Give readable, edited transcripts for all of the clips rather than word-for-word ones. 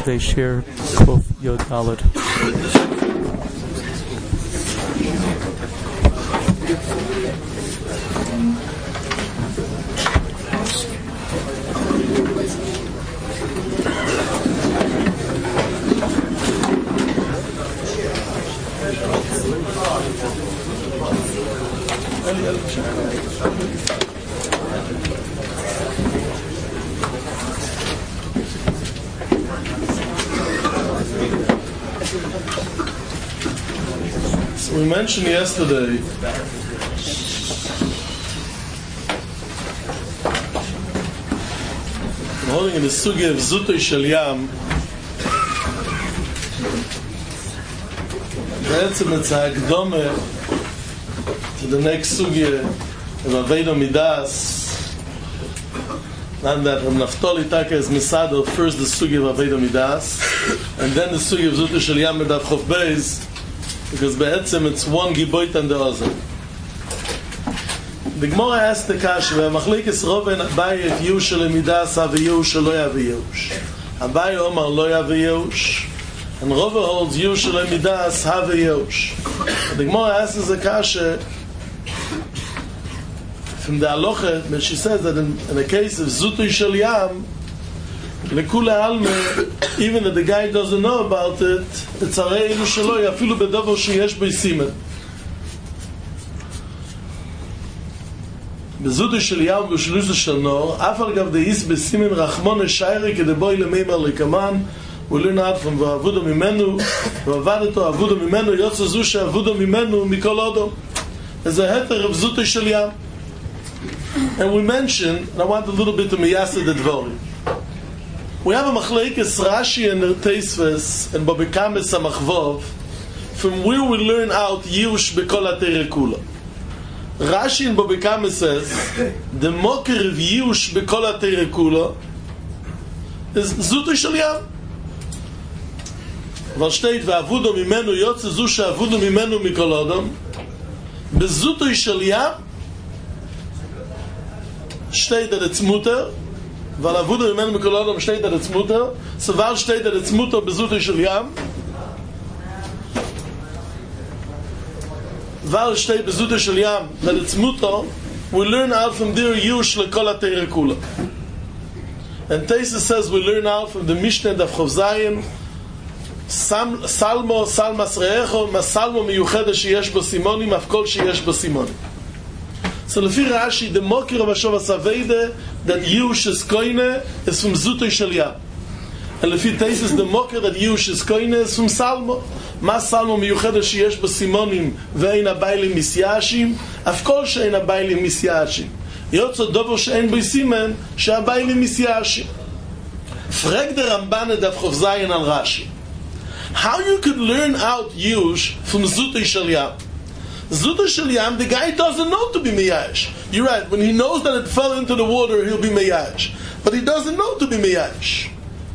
Likutei Shir Kuf Yod Daled. So we mentioned yesterday I'm holding in the sugya of Zutei Shel Yam. בעצם it's a הקדומה to the next sugya of Aveido Midas. And that Naftali Taka is Misado, first the sugya of Aveido Midas, and then the sugya of Zutei Shel Yam Medav Chof Beis, because בעצם it's one giboit and the other. The Gemara asked the Kasha, "V'amachlikes Roven Abaye et Yush Midas Aviyush lo Yaviyush." Abaye Omar lo Yaviyush, and Rove holds Yush Midas Haviyush. The Gemara asks the Kasha from the Halacha, when she says that in the case of Zutei Shel Yam, Lekula Alme, even if the guy doesn't know about it, it's Arei Elu Shaloi, afilu bedavar sheyesh bo siman. Bezutei Shel Yam v'shlusa shel Nor, af al gav deis besiman rachmon eshayri kedeboi lemeimer lekaman, ולין עדפם ועבודו ממנו ועבדתו עבודו ממנו יוצא זו שעבודו ממנו מכל אודו. זה היתר of Zutei Shel Yam. And we mentioned, and I want a little bit to miyaseh the dvorim. We have a machlekes Rashi and Teisves and Babikames Samachvov, from where we learn out Yush B'kol HaTeireh Kula. Rashi and Babikames says the mocker of Yush B'kol HaTeireh Kula is Zutei Shel Yam. אבל steht ועבודו ממנו יוצא זו שעבודו ממנו מכל אדם. בזוטוי של ים steht that it's mutter, weil עבודו ממנו מכל אדם steht that it's mutter. So weil steht that it's mutter בזוטוי של ים, weil steht בזוטוי של ים that it's mutter, we learn out from there yush lekol HaTeireh Kula. And Teisa says we learn out from the Mishnah Daf Chof Zayin, Salmo, Salmas Re'echo, Salmo miyucheda sheyesh bo simonim, af kol sheyesh bo simonim. So lefi Rashi, the mokir of Hashav Asaveda, that Yush is koine, is from Zutei Shel Yam. And lefi Tesis, the mokir that Yush is koine, is from Salmo. Ma Salmo miyucheda sheyesh bo simonim, ve'ein abaylim misyashim, af kol she'ein abaylim misyashim. Yotzo dovo she'ein bo simen, she'abaylim misyashim. Frag the Ramban Daf Chof Zayin al Rashi. How you could learn out Yush from Zutei Shel Yam? Zutei Shel Yam, the guy doesn't know to be Meyash. You're right, when he knows that it fell into the water, he'll be Meyash. But he doesn't know to be Meyash.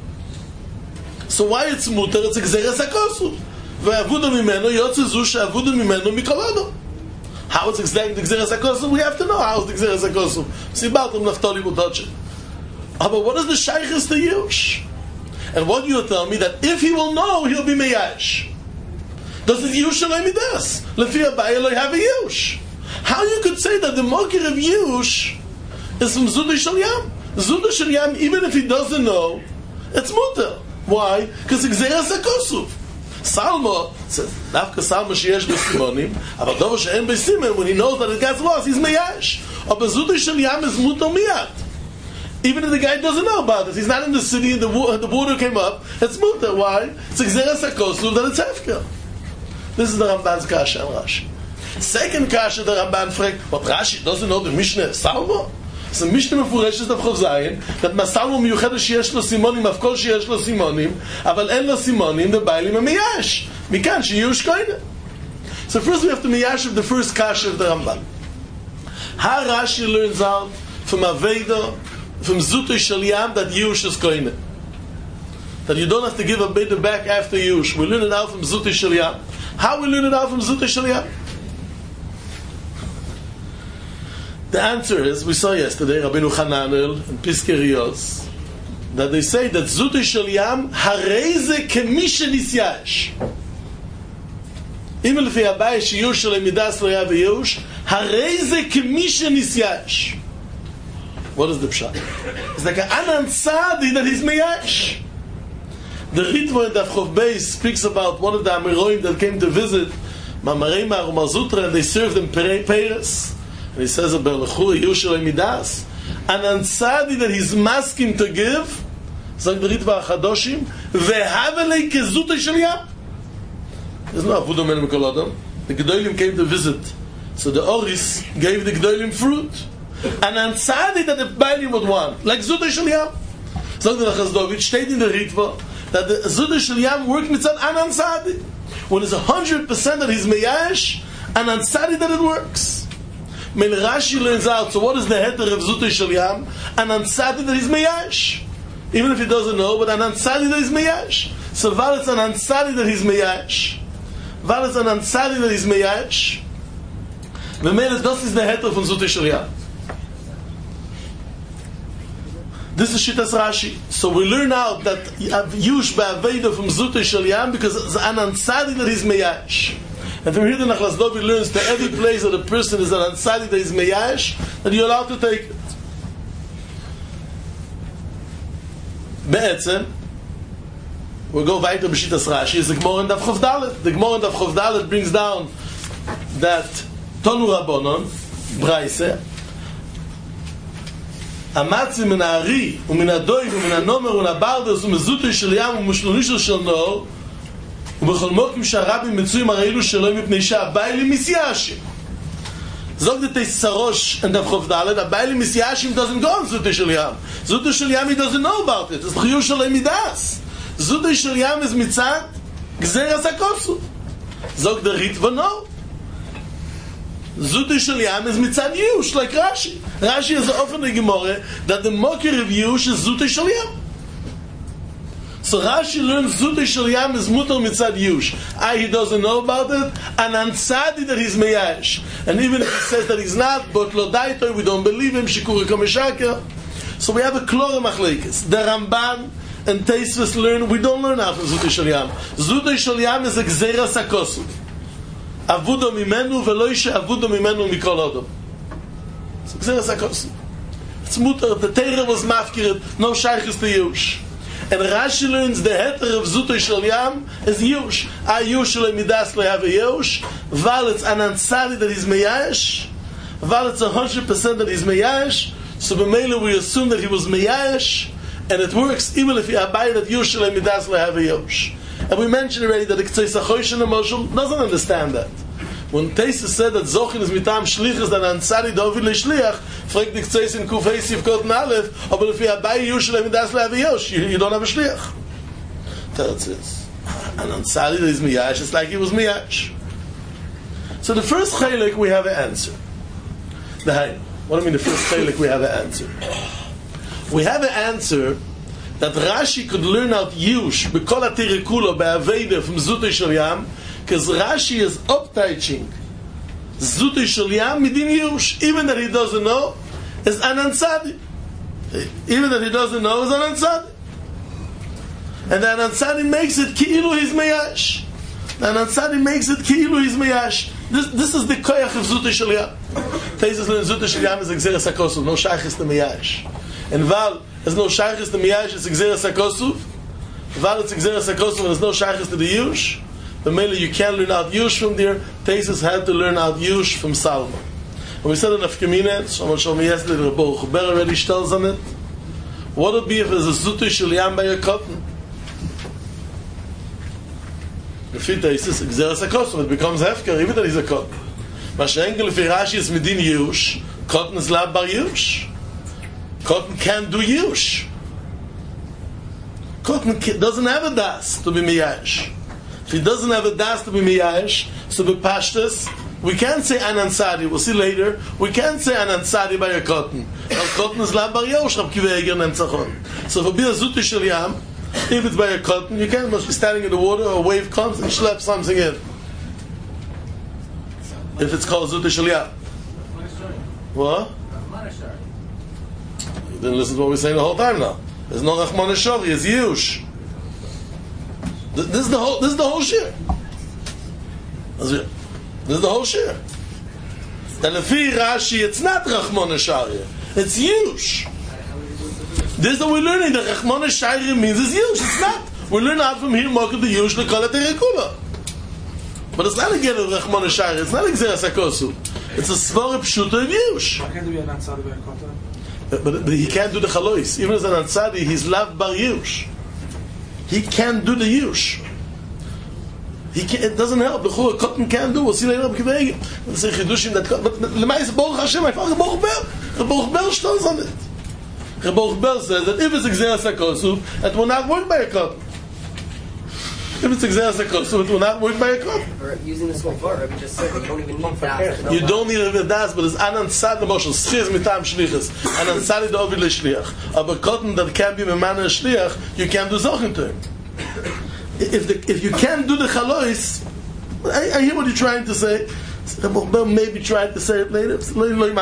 So why it's muter? It's Gzeres HaKosuf. Ve'avudu mimeno yotze zu she'avudu mimeno mikol adam. How it's exactly the Gzeres HaKosuf? We have to know how it's the Gzeres HaKosuf. Sibatum Naftali will touch it. But what is the Shaykhis to Yush? And what you tell me that if he will know, he'll be Meyash. Does it Yush Shalei Midas? Lefi Abaye lo have a Yush. How you could say that the Mokir of Yush is from Zutei Shel Yam? Zutei Shel Yam, even if he doesn't know, it's muter. Why? Because it's Gzeres HaKosuf. Salmo says, Nafka Salmo sheyesh b'simonim, aber dovo she'en b'simen, when he knows that it gets lost, he's Meyash. But Zutei Shel Yam is muter miyat. Even if the guy doesn't know about it, he's not in the city and the water came up, it's muter. Why? It's Gzeres HaKosuf that it's hefker. This is the Ramban's Kasha and Rashi. Second Kasha, the Ramban fragt, but Rashi doesn't know the Mishnah Salmo? It's a Mishnah Mefureshes of Chof Zayin, that Masalmo miyucheda sheyesh lo simonim, of course sheyesh lo simonim, aval en lo simonim, the Bailim Meyash. Mikan sheyush koine. So first we have to Meyash of the first Kasha of the Ramban. How Rashi learns out from Aveda, from Zutei Shel Yam, that Yush is koine. That you don't have to give a beta back after Yush. We learn it out from Zutei Shel Yam. How we learn it out from Zutei Shel Yam? The answer is, we saw yesterday, Rabbeinu Hananel and Piskei Riyos, that they say that Zutei Shel Yam Hareze Kemisha Nisyash. Even if Abai Shiyush Shel Midas Lo Yav Yush Hareze Kemisha Nisyash. What is the pshat? It's like an Anan Tzadi that he's Meyash. The Ritva in Daf Chof Beis speaks about one of the Amiroim that came to visit Mamarei Mar Zutra, and they served them Peres. And he says about Lechul Yushel Midas, Anan Tzadi that he's masking to give. Zog the Ritva Achadoshim, Vehavelei Kezutei Shel Yam. There's no Avudo Men Mikol Adam. The Gedolim came to visit, so the Oris gave the Gedolim fruit. Anan Tzadi that the Bailim would want, like Zutei Shel Yam. Zog the Chazdovich steht in the Ritva that the Zutei Shel Yam worked mitzad Anan Tzadi. When it's 100% that he's Meyash, Anan Tzadi that it works. When Rashi learns out, so what is the heter of Zutei Shel Yam? Anan Tzadi that he's Meyash. Even if he doesn't know, but Anan Tzadi that he's Meyash. So Val it's Anan Tzadi that he's Meyash. Val it's Anan Tzadi that he's Meyash. V'meles, das is the heter von Zutei Shel Yam. This is Shittas Rashi. So we learn out that Yush Ba'aveda from Zutei Shel Yam because it's Anan Tzadi that he's Meyash. And from here the Nachlas Dovi learns that every place that a person is Anan Tzadi that is Meyash, that you're allowed to take it. Be'etzem, we'll go weiter b'Shittas Rashi, is the Gemara in Daf Chof Dalet. The Gemara in Daf Chof Dalet brings down that Tonu Rabbonon, Braise, Amatzi min ha'ari, u'min ha'doig, u'min ha'nomer, u'min ha'bardes, u'mezutei shel yam, u'mishlonisho shel nor, u'bechol mokim sha'arabim metzuim ha'reilu shelo mipnei sha'abaylim misyashim. Zog the Teisarosh and Daf Chof Dalet, Abaylim misyashim doesn't go on Zutei Shel Yam. Zutei Shel Yam he doesn't know about it. It's Chiyuv Shalei Midas. Zutei Shel Yam is mitzad Gzeras HaKosuf. Zog the Ritva no. Zutei Shel Yam is mitzad Yush, like Rashi. Rashi is often the Gemara that the Mokir of Yush is Zutei Shel Yam. So Rashi learns Zutei Shel Yam is mutar mitzad Yush. He doesn't know about it. Anan Tzadi that he's Meyash. And even if he says that he's not, but lo daito, we don't believe him. Shikuri kameshaka. So we have a klore machlekes. The Ramban and Teisves learn. We don't learn out from Zutei Shel Yam. Zutei Shel Yam is a gzeras hakosuf. Avudo mimenu velo ishe avudo mimenu mikol odom. It's a gzeras hakosuf. It's mutar. The Torah was mafkiret. No shaychus to Yush. And Rashi learns the heter of Zutei Shel Yam is Yush. Yush Shel Midas Lo Have a Yush. Val it's Anan Tzadi that he's Meyash. Val it's 100% that he's Meyash. So b'meila we assume that he was Meyash, and it works even if you abide that Yush Shel Midas Lo Have a Yush. And we mentioned already that the Ktseis HaChosh and the Moshel doesn't understand that. When Tesis said that Zochin is mitam shlichus that Anan Tzadi David leishliach, fragt the Ktseis in Kuf Heisiv Kot Nalef, but if you abai Yush Shel Midas Lo Have a Yush, you don't have a shliach. Teretz is Anan Tzadi is Miyash, it's like he was Miyash. So the first chaylik we have an answer. What do I mean the first chaylik we have an answer? We have an answer that Rashi could learn out Yush b'kol ha'tirikulo ba'aveda from Zutei Shel Yam, because Rashi is upteaching Zutei Shel Yam midin Yush, even that he doesn't know is Anan Tzadi. Even that he doesn't know is Anan Tzadi. And the Anan Tzadi makes it ki'ilu he's Meyash. The Anan Tzadi makes it ki'ilu he's Meyash. This is the koyach of Zutei Shel Yam. Tesis learn Zutei Shel Yam is Gzeras HaKosuf, no shaychus to Meyash. And Val there's no shaychus to Meyash, it's Gzeras HaKosuf. Val it's Gzeras HaKosuf, and there's no shaychus to the Yush. The Mele you can't learn out Yush from there. Tesis had to learn out Yush from Salma. And we said in Afkamina, someone showed me yesterday, the Rebbe Chuber already tells on it. What would be if there's a Zutei Shel Yam by a cotton? The Fita is Gzeras HaKosuf, it becomes Hefker, even that he's a cotton. Mashenkel if Rashi is Medin Yush, cotton is Lab Bar Yush. Cotton can't do Yush. Cotton doesn't have a das to be Miyash. If he doesn't have a das to be Miyash, so the Pashtas, we can't say Anan Tzadi. We'll see later. We can't say Anan Tzadi by a cotton. Cotton is Lab Bar Yush, Rab Kiva Eger Nemtzachon. So if it be a Zutei Shel Yam, if it's by a cotton, you can't must be standing in the water, a wave comes and schleps something in. If it's called Zutei Shel Yam. What? You didn't listen to what we're saying the whole time now. There's no Rachmana Shari, it's Yush. This is the whole shir. This is the whole shir. And Lefi Rashi, it's not Rachmana Shari, it's Yush. This is what we're learning. The Rachmana Shari means it's Yush. It's not. We're learning out from here, Mokah the Yush, Lekol HaTerekula. But it's not again a Rachmana Shari, it's not Gzeras HaKosu. It's a Svara Pshuta of Yush. But he can't do the Chalois. Even as an Ansari, he's Lav Bar Yush. He can't do the Yush. It doesn't help. The Chur Cotton can't do. We'll see later. We'll say Chidushim that. But Lema is Baruch Hashem. I found Baruch Ber. Baruch Ber stands on it. Baruch Ber says that if it's Gzeras HaKosu, it will not work by a cotton. If it's Gzeras HaKosu, it will not work by a cotton. Or using this whole verb, you just said that you don't even need das. You don't need a das, but it's Anan Tzad the Moshel. Schiz mitam shlichus. Anan Tzad the Ovid leShliach. But cotton that can be memana shliach, you can't do Zochen to him. If you can't do the Chalois, I hear what you're trying to say. Maybe trying to say it later. It's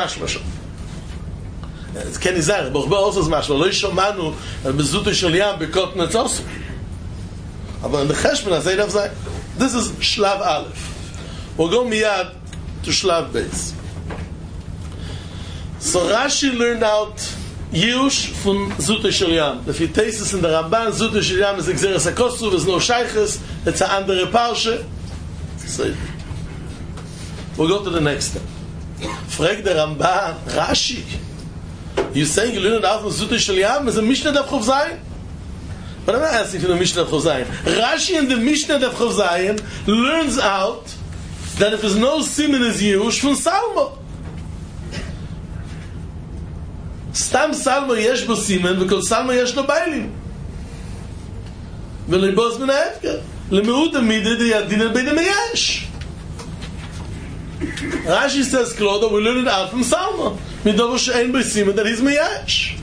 Kenny Zayr. Baruch Ber also is mashma. Lo yishomanu bezuto shel yam bekotton it's also. But in the Cheshbon, this is Shlav Aleph. We'll go miyad to Shlav Beis. So Rashi learned out Yush from Zuto Shel Yam. If you taste this in the Ramban, Zuto Shel Yam is Gzeras HaKosu, there's no Shayches, it's an andere Parshe. So we'll go to the next step. Frag the Ramban, Rashi, you saying you learned out from Zuto Shel Yam? Is a Mishnah Daf Chof Zayin? But I'm not asking for the Mishnah of Chof Zayin. Rashi in the Mishnah of Chof Zayin learns out that if there's no siman is Yush from Salmo. Stam Salmo yesh bo siman because Salmo yesh lo bailim. V'leiboz min ha'efker. Lemeud amideh de yadin el beidem yesh. Rashi says, Klodo, we learn it out from Salmo. Midovo she'ein bo siman that he's meyesh.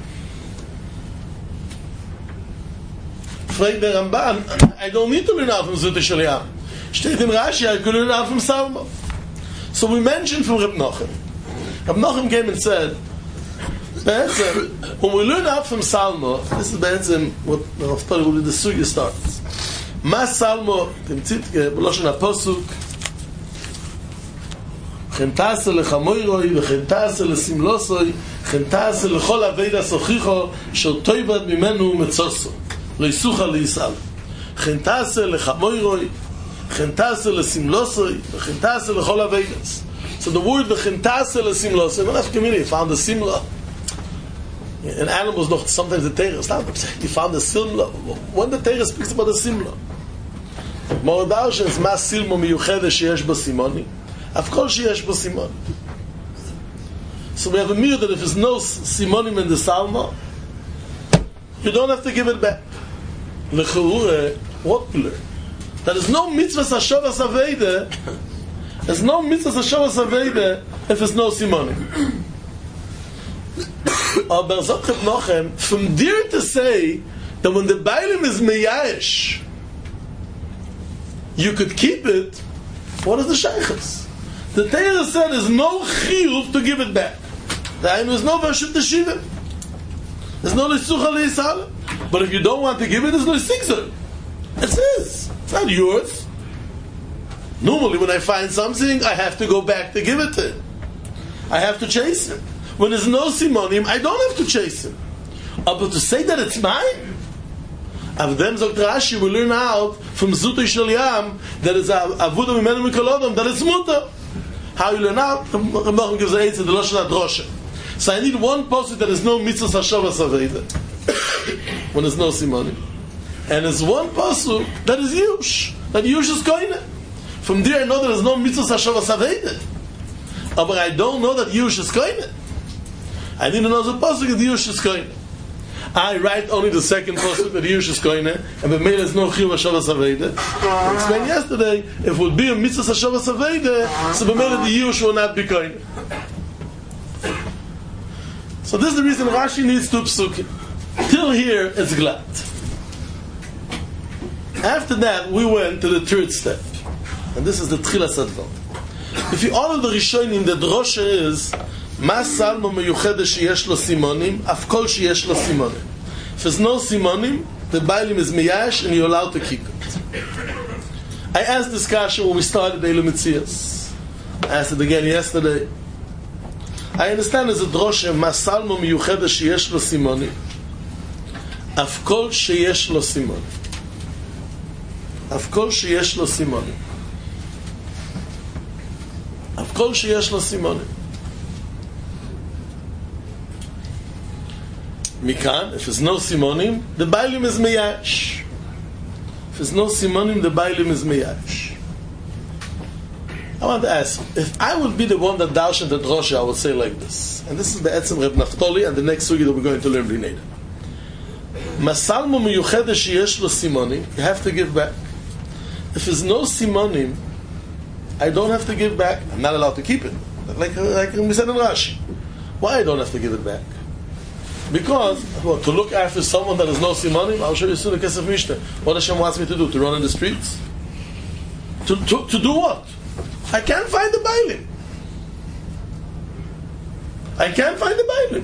The Ramban, I don't need to learn out from Zuto Shel Yam. Steht in Rashi, I could learn out from Salmo. So we mentioned from Reb Nochem. Reb Nochem came and said, when we learn out from Salmo, this is what the Rav will be the Sugya starts. Ma Salmo, Timtzitke, B'loshen HaPosuk, Chen ta'aseh lechamoiroi, v'chen ta'aseh lesimlosoi, chen ta'aseh lechol aveda sochicho, shel toivad mimenu metzoso. Leisucha leisal. Chentase lechamoiroi, chentase lesimlosoi, chentase lechol avedas. So the word chentase lesimlosoi, when I've community, you found the simla. In animals, no, sometimes the Torah, you found the simla. When the Torah speaks about the simla, Moradar she's mas silmo miyuchede sheyesh bo simoni, of course sheyesh bo simoni. So we have a mirror that if there's no simonim in the salmo, you don't have to give it back. What we learn? There is no mitzvah hashavas aveida. There's no mitzvah hashavas aveida if there's no simonim. Aber Zok Reb Nochem, from there to say that when the bailim is meyash, you could keep it. What is the shaykhs? The Torah said there's no chiyuv to give it back. There is no vashut teshiva. There's no lesucha leisal. But if you don't want to give it, there's no sikzer. It's his. It's not yours. Normally, when I find something, I have to go back to give it to him. I have to chase him. When there's no simonim, I don't have to chase him. But to say that it's mine, Avdem Zok Rashi will learn out from Zuto Shel Yam that it's Avuda Mimenu Mikolodom, that it's muta. How you learn out? Reb gives the answer, the Lashon HaDrosha. So I need one posuk that is no mitzvah hashavas aveida. When there's no simonim, and there's one pasuk that is Yush, that Yush is koine. From there I know that there's no mitzvah hashavas aveida, but I don't know that Yush is koine. I need to know the pasuk that Yush is koine. I write only the second pasuk that Yush is koine, and the male is no chiyuv hashavas aveida. I explained yesterday, if it would be a mitzvah hashavas aveida, so the male the Yush will not be koine. So this is the reason Rashi needs two psukim. Till here, it's glad. After that, we went to the third step. And this is the Tchilas Advan. If you honor the Rishonim, the drosha is, Ma salmo meyuchede sheyesh lo simonim, af kol sheyesh lo simonim. If there's no simonim, the bailim is miyash and you're allowed to keep it. I asked this kasha when we started Eilu Metzias. I asked it again yesterday. I understand there's a drosha, masalmo miyucheda sheyesh lo simonim. Af kol sheyesh lo simonim. Af kol sheyesh lo simonim. Af kol sheyesh lo simonim. Mikan, if there's no simonim, the bailim is miyash. If there's no simonim, the bailim is miyash. I want to ask, if I would be the one that darshan the drosha, I would say like this. And this is the Etzem Reb Naftali and the next sugi that we're going to learn b'nei. Masalmo miyucheda sheyesh lo simonim, you have to give back. If there's no simonim, I don't have to give back. I'm not allowed to keep it. Like we said in Rashi. Why I don't have to give it back? Because, to look after someone that has no simonim, I'll show you soon the Kesef Mishnah. What Hashem wants me to do? To run in the streets? To do what? I can't find the bailim. I can't find the bailim.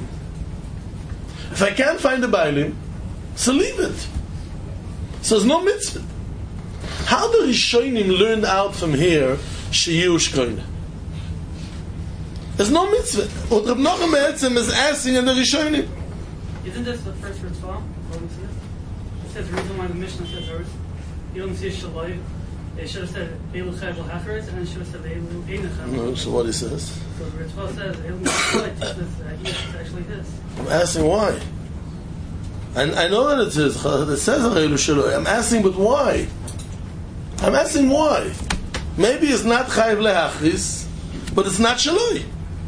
If I can't find the bailim, so leave it. So there's no mitzvah. How do Rishonim learn out from here Sheyush Koine? There's no mitzvah. What Reb Nachum Etzem is asking in the Rishonim. Isn't this the first ritzvah? It says the reason why the Mishnah says ours. You don't see Shalai. It should have said Eilu Chayv L'Hacharetz, and it should have said Eilu Einacham. No, so what he says? So the ritzvah says Eilu Chayv. It says yes, it's actually his. I'm asking why. And I know that it says Eilu Shaloi. I'm asking, but why? I'm asking why. Maybe it's not Chayv L'Hachris, but it's not Shaloi.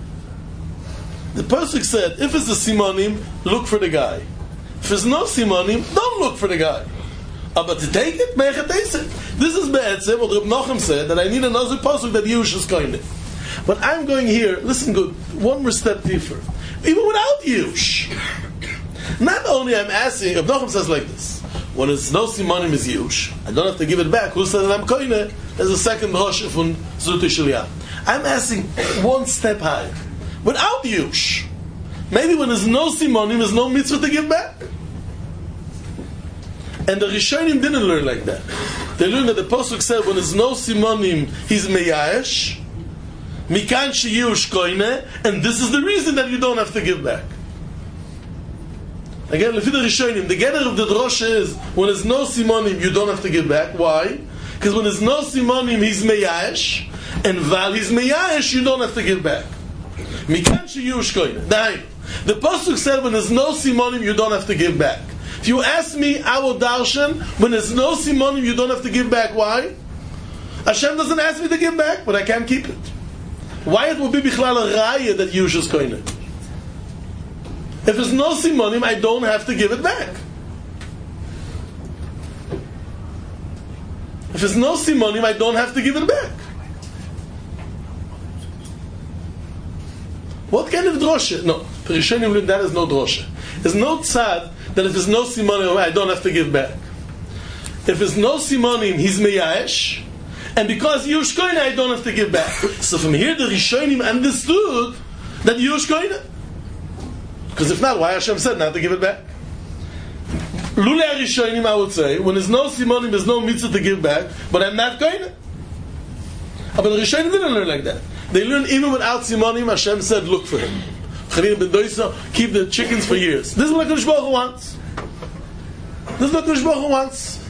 The Pasuk said, if it's a simonim, look for the guy. If there's no simonim, don't look for the guy. But to take it, this is Be'etzem, what Reb Nachum said, that I need another Pasuk that Yush is going to. But I'm going here, listen good, one more step deeper. Even without Yush. Not only I'm asking, Reb Nachum says like this, when it's no simonim is Yush, I don't have to give it back. Who said that I'm koine? There's a second Rosh from Zutei Shilya. I'm asking one step higher. Without Yush. Maybe when there's no simonim, there's no mitzvah to give back. And the Rishonim didn't learn like that. They learned that the Pasuk said when there's no simonim, he's meyash, mikan sheyush koine, and this is the reason that you don't have to give back. Again, lefi the Rishonim, the getter of the drosha is when there's no simonim, you don't have to give back. Why? Because when there's no simonim, he's meyash, and while he's meyash, you don't have to give back. Mikan sheyush koine. The Pasuk said when there's no simonim, you don't have to give back. If you ask me, I will darshan, when there's no simonim, you don't have to give back. Why? Hashem doesn't ask me to give back, but I can't keep it. Why it will be bichlal a raya that Yush is koine? If there's no simonim, I don't have to give it back. If there's no simonim, I don't have to give it back. What kind of drosha? No, for Rishonim that is no drosha. There's no tzad that if there's no simonim, I don't have to give back. If there's no simonim, he's meyash, and because Yush koine, I don't have to give back. So from here, the Rishonim understood that Yush koine. Because if not, why Hashem said not to give it back? Lulei Rishonim, I would say, when there's no simonim, there's no mitzvah to give back, but I'm not koine. But the Rishonim didn't learn like that. They learned even without simonim, Hashem said, look for him. Keep the chickens for years. This is what HaKadosh Baruch Hu wants. This is what HaKadosh Baruch Hu wants.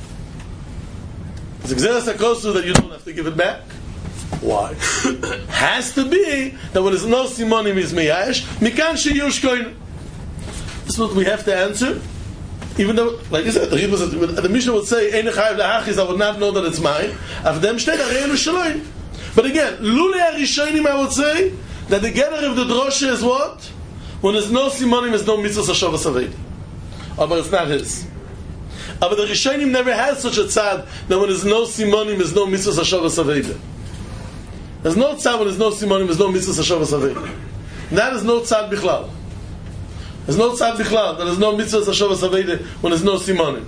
It's Gzeras HaKosu that you don't have to give it back. Why? Has to be that when there's no simonim is meyash, mikan sheyush koine. This is what we have to answer. Even though, like I said, the Mishnah would say, Ein chayv lahachis, I would not know that it's mine. Avdem shtei arei shaloi. But again, lulei harishonim, I would say, that the getter of the drosha is what? When there's no simonim, there's no mitzvah sashavas aved. But it's not his. But the Rishonim never had such a tzad that when there's no simonim, there's no mitzvah sashavas aved. There's no tzad when there's no simonim, there's no mitzvah sashavas aved. That is no tzad bichlal. There's no tzad bichlal. There is no mitzvah sashavas aved when there's no simonim.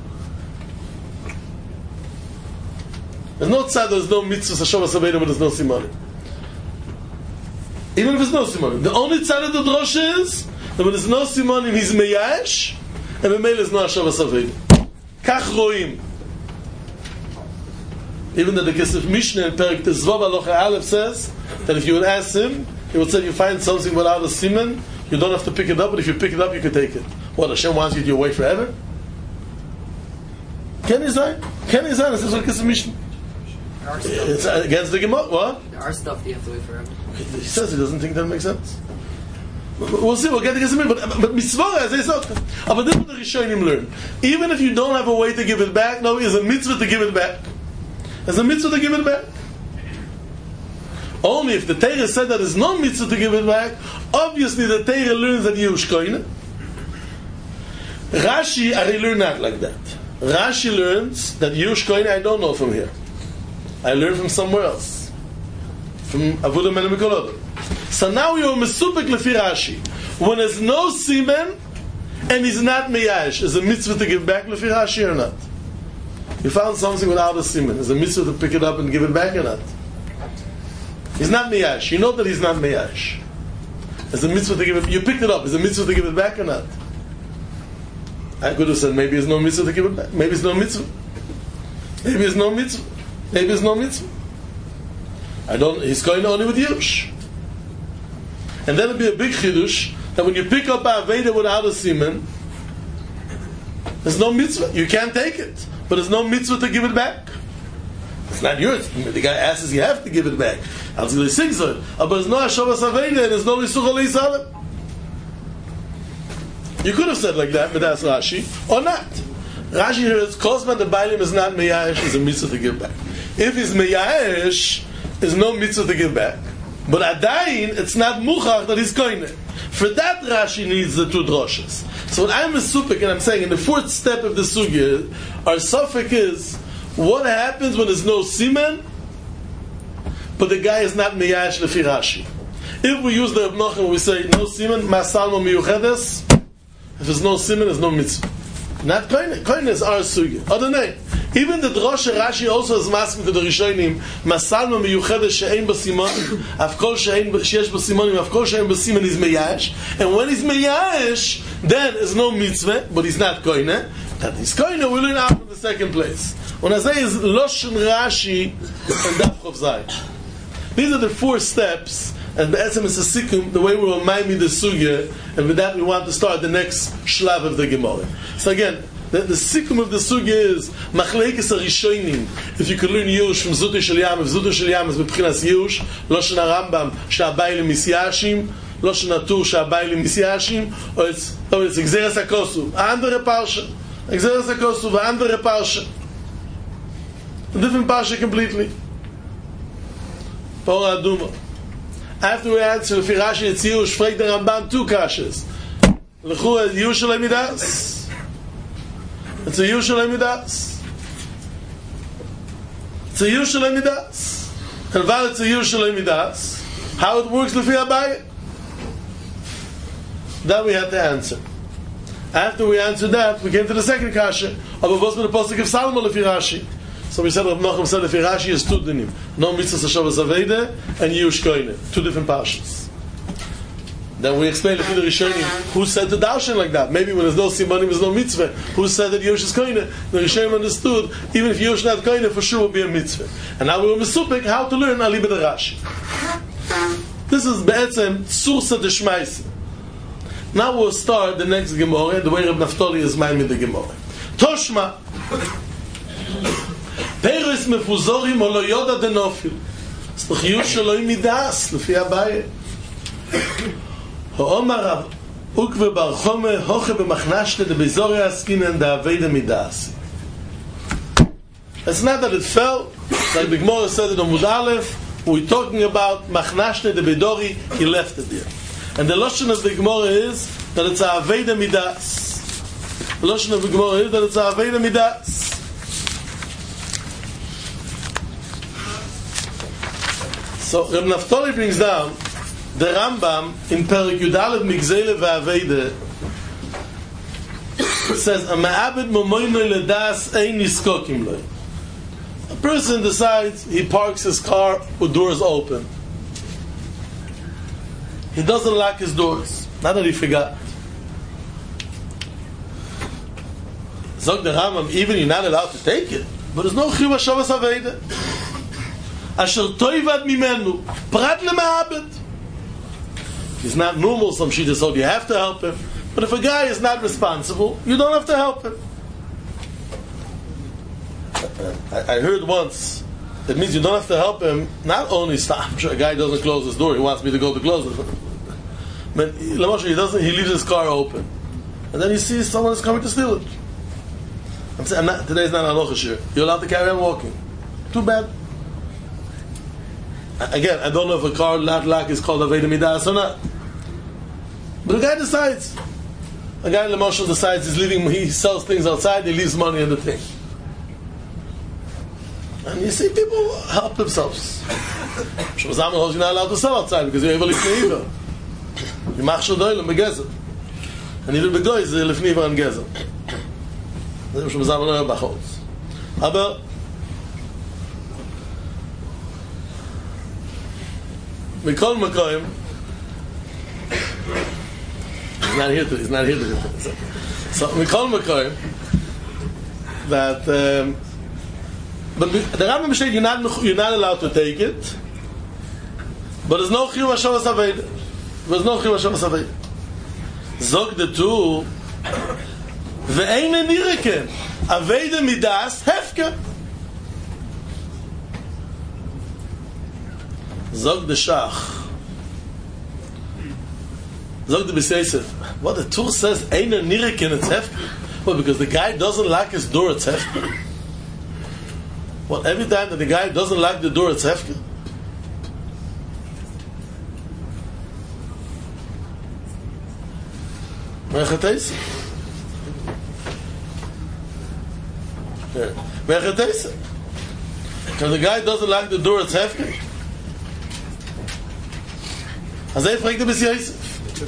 There's no tzad, there's no mitzvah sashavas aved when there's no simonim. Even if there's no simonim. The only tzad of the drosha is that when there's no simonim, he's meyash, and B'meil is no Hashavas Aveda. Kach roim. Even the Kesef Mishnah in Perek Tezvav Alocha Aleph says that if you would ask him, he would say you find something without a siman, you don't have to pick it up, but if you pick it up, you can take it. What, Hashem wants you to wait forever? Ken Izay? This is what Kesef Mishnah. It's against the Gemara. What? There are stuff that you have to wait forever. He says he doesn't think that makes sense. We'll see, we'll get to Kesef Mishnah. But Mitzvah, as I said, but this is what the Rishonim learn. Even if you don't have a way to give it back, no, it's a mitzvah to give it back. There's a mitzvah to give it back. Only if the Torah said that there's no mitzvah to give it back, obviously the Torah learns that you shkoine. Rashi, I learn not like that. Rashi learns that you shkoine, I don't know from here. I learned from somewhere else. From Avodah Mena Mikolodot. So now you're mesupek lefi Rashi. When there's no siman and he's not meyash, is a mitzvah to give back lefi Rashi or not? You found something without a siman. Is a mitzvah to pick it up and give it back or not? He's not meyash. You know that he's not meyash. Is a mitzvah to give it. You picked it up. Is a mitzvah to give it back or not? I could have said maybe it's no mitzvah to give it back. Maybe it's no mitzvah. Maybe it's no mitzvah. Maybe it's no mitzvah. I don't. He's going only with Yush. And then it'd be a big chidush that when you pick up a Aveda without a siman, there's no mitzvah. You can't take it. But there's no mitzvah to give it back. It's not yours. The guy asks, you have to give it back. But there's no Hashavas Aveda and there's no Lisuch Alei Salim. You could have said like that, but that's Rashi, or not. Rashi here is, Kosman the Bailim is not Meyash, is a mitzvah to give back. If he's Meyash, there's no mitzvah to give back. But Adayin, it's not Muchach that he's koine. For that Rashi needs the two droshes. So when I'm a supik and I'm saying in the fourth step of the sugya, our suffix is what happens when there's no siman, but the guy is not meyash lefi Rashi. If we use the Reb Nachman, we say no siman, masalmo miyuchedes. If there's no siman, there's no mitzvah. Not koine. Koine is our sugya. Other name. Even the drosha Rashi also is masking to the Rishonim, masalmo miyuchedes she'ein b'simon, afkol she'ein she'esh b'simonim, afkol she'ein b'simon is meyash. And when he's meyash, then is no mitzvah, but he's not koine. That he's koine, we learn out in the second place. When I say is Loshen Rashi and Daf Chof Zayin. These are the four steps, and the Esem is a sikkum, the way we will remind me the sugya, and with that we want to start the next shlav of the Gemara. So again, the sikkum of the sugya is Machlekes HaRishonim. If you could learn Yush from Zutei Shel Yam, if Zutei Shel Yam is B'Pchinas Yush, Loshen HaRambam, She'abaylim Misyashim, Loshen HaTur, She'abaylim Misyashim, or it's Gzeres HaKosu, a andere Parsha. Gzeres HaKosu, a andere Parsha. A different Parsha completely. Paura Aduma. After we answer, if Rashi it's Yush, fragt the Ramban two kashas. L'chu Yush Shalei Midas. It's a Yush Shalei Midas. It's a Yush Shalei Midas. And while it's a Yush Shalei Midas, how it works L'fi Abaye? That we had to answer. After we answered that, we came to the second kasha. Aber was mit der Posuk of Salmo L'fi Rashi? So we said, Rav Nachum said, L'fi Rashi is two dinim. No mitzvah Hashavas Aveda and Yush Koine. Two different parshas. Then we explained to the Rishonim who said the darshan like that. Maybe when there's no simanim, there's no mitzvah. Who said that Yush is koine? The Rishonim understood even if Yush not koine, for sure will be a mitzvah. And now we were mesupik how to learn Alibet Rashi. This is be'etzem sursa deshmaisa. Now we'll start the next Gemara, the way Reb Naftali is mine with the Gemara. Toshma Peres mefuzorim o lo yoda denofil. It's the Yush Shaloi Midas L'fi Abaye. Ha'omar Rav Ukve Bar Chome Hoche b'machnashte de bezori askinen da Aveda Midas. It's not that it fell, like the Gemara said it on Mud Aleph. We're talking about machnashte de bedori. He left it there, and the lashon of the Gemara is that it's a Aveda Midas. The lashon of the Gemara is that it's a Aveda Midas. So Reb Naftali brings down the Rambam in Perek Yudalev Migzele ve'Aveda says a ma'abed momoino ledas ein niskokim lo. A person decides he parks his car with doors open. He doesn't lock his doors. Not that he forgot. Zog the Rambam, even you're not allowed to take it, but there's no Chiyuv HaShavas Aveida. Asher toivad mimenu, prat lema'abed. He's not normal, some shita, so you have to help him. But if a guy is not responsible, you don't have to help him. I heard once, that means you don't have to help him, not only stop, I'm sure a guy doesn't close his door, he wants me to go to close it. But he leaves his car open. And then he sees someone is coming to steal it. I'm saying, today's not halacha shir. You're allowed to carry on walking. Too bad. Again, I don't know if a car not lock is called Aveda Midas or not. But a guy decides. A guy in the Moshel decides he sells things outside, he leaves money in the thing. And you see people help themselves. Shemazam holds you're not allowed to sell outside because you're able to lifnei You're machshel doilim begezer. And even begoy is lifnei and gezer. That's what Shemazam holds. Aber Mikol Makoyim, he's not here to so Mikol Makoyim, that but the Rambam said you're not allowed to take it, but there's no Chiyuv HaShavas Aveida. There's no Chiyuv HaShavas Aveida. Zog the two, ve'ein nireken Aveida midas hefker. Zog the Shach. Zog the B'Seisef. What the Tur says, Eina Nirikin, it's hefker. Well, because the guy doesn't lock his door, it's hefker. Well, every time that the guy doesn't lock the door, it's hefker. Mechateis? Mechateis? Because the guy doesn't lock the door, it's hefker. As I fragt bis Yosef.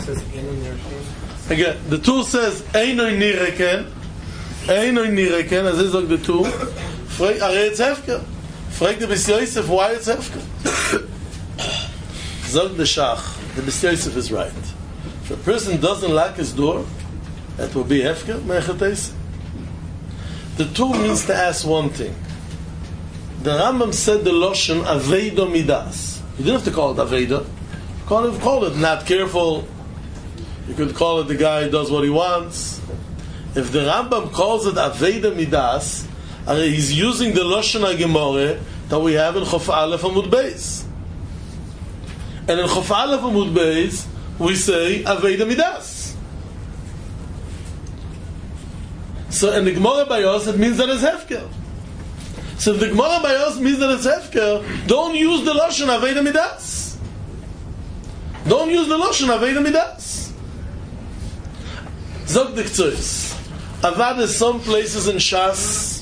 Again, the Tur says Einoi Nireken, as is like the Tur. Fragt it's hefker. Fragt bis Yosef why it's hefker. Zog the Shach, the bis Yosef is right. If a person doesn't lock his door, that will be hefker. Mechateis. The Tur means to ask one thing. The Rambam said the Loshen Aveido Midas. You didn't have to call it Aveido. Call it not careful. You could call it the guy does what he wants. If the Rambam calls it Aveda Midas, he's using the Loshen HaGemoreh that we have in Chof Aleph Amud Beis. And in Chof Aleph Amud Beis, we say Aveda Midas. So in the Gemorah Bayos, it means that it's Hefker. So if the Gemorah Bayos means that it's Hefker, don't use the Loshen Aveda Midas. Don't use the Loshen Aveda Midas. Zog the Ktsois. Avad is some places in Shas,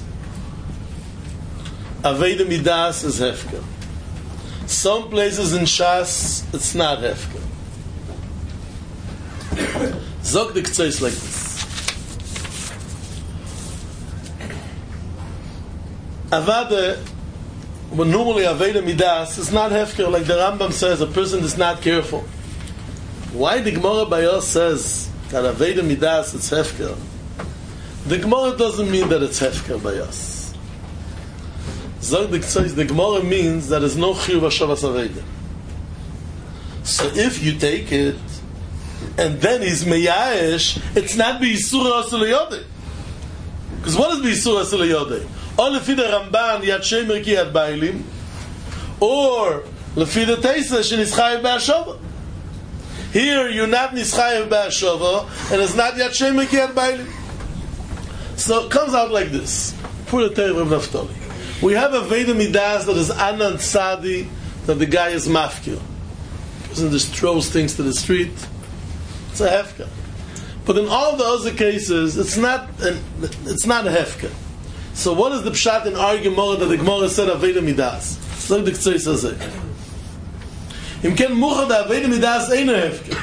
Aveda Midas is Hefker. Some places in Shas, it's not Hefker. Zog the Ktsois like this. Avad, when normally Aveda Midas is not Hefker, like the Rambam says, a person is not careful. Why the Gemara Bayos says that Aveda Midas it's Hefker? The Gemara doesn't mean that it's Hefker Bayos. Zog the Ktsois, the Gemara means that there's no Chiyuv HaShavas Aveda. So if you take it, and then he's Meyaesh, it's not B'Yisur Asel Yodeh. Because what is B'Yisur Asel Yodeh? Or lefi the Ramban Yad Shemer Ki Yad Bailim, or lefi the Teisa Shenischayev B'Hashava. Here you're not Nischayev B'Hashava, and it's not Yad Shemer Ki Yad Bailim. So it comes out like this. Put the Torah of Naftali. We have a Aveda Midas that is Anan Tzadi, that the guy is Mafkir. The person just throws things to the street. It's a Hefka. But in all the other cases, it's not a Hefka. So what is the pshat in our Gemara that the Gemara said Aveda Midas? So the Ktsois says it. Im ken mucha da Aveda Midas ein hefker.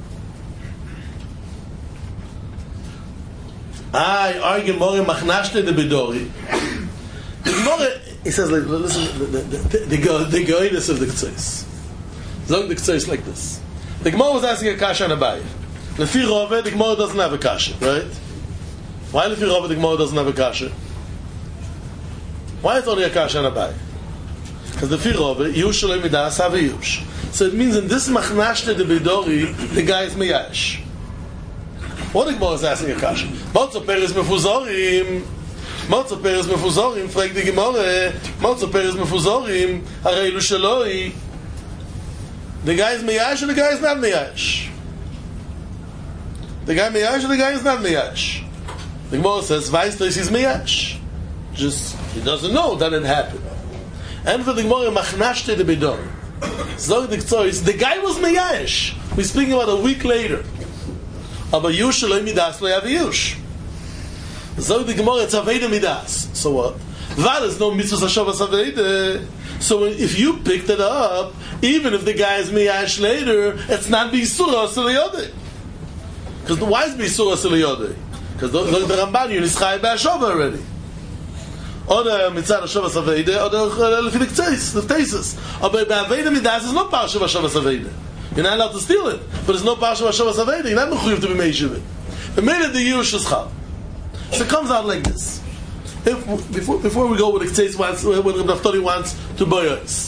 Our Gemara machnashte de bedori. The Gemara, he says, like, listen, the goyness of the Ktsois. Zog the Ktsois like this. The Gemara was asking a kasha on Abaye. Lefi Rove, the Gemara doesn't have a kasha, right? Why if Rabbi the Gemara doesn't have a kasha? Why is only a kasha and a bay? Because the Rabbi, Yush Midas have a Yush. So it means in this Machnashte de Bidori, the guy is Miyash. What the Gemara is asking a kasha? Motzo Peres Mefuzorim. Motzo Peres Mefuzorim. Frag the Gemara. Motzo Peres Mefuzorim. Areilu Shaloi. The guy is Miyash or the guy is not Miyash? The guy Miyash or the guy is not Miyash? The Gemara says, Weiss that he's Miyash. Just, he doesn't know that it happened. And for the Gemara, Machnashte de Bidori. Zog the Ktsois, the guy was Miyash. We're speaking about a week later. Aber Yush Eloi Midas Lo Yav Yush. Zog the Gemara, it's Aveda Midas. So what? Val is no Mitzvah Shavas Aveda. So if you picked it up, even if the guy is Miyash later, it's not B'Yisura Seliyodeh. Because why is B'Yisura Seliyodeh? Because the Ramban is Chai B'Ashova already. Or the Mitzvah Shavas Aveda, or the Lefidik the Tesis. But Aveda Midas is not Parsha Shavas Aveda. You're not allowed to steal it, but it's no Parsha Shavas Aveda. You're not mechuyev to be meishiv it. The minute the Yush is Chal. So it comes out like this. Before we go with the Ktseis wants, what Naftali wants to buy us.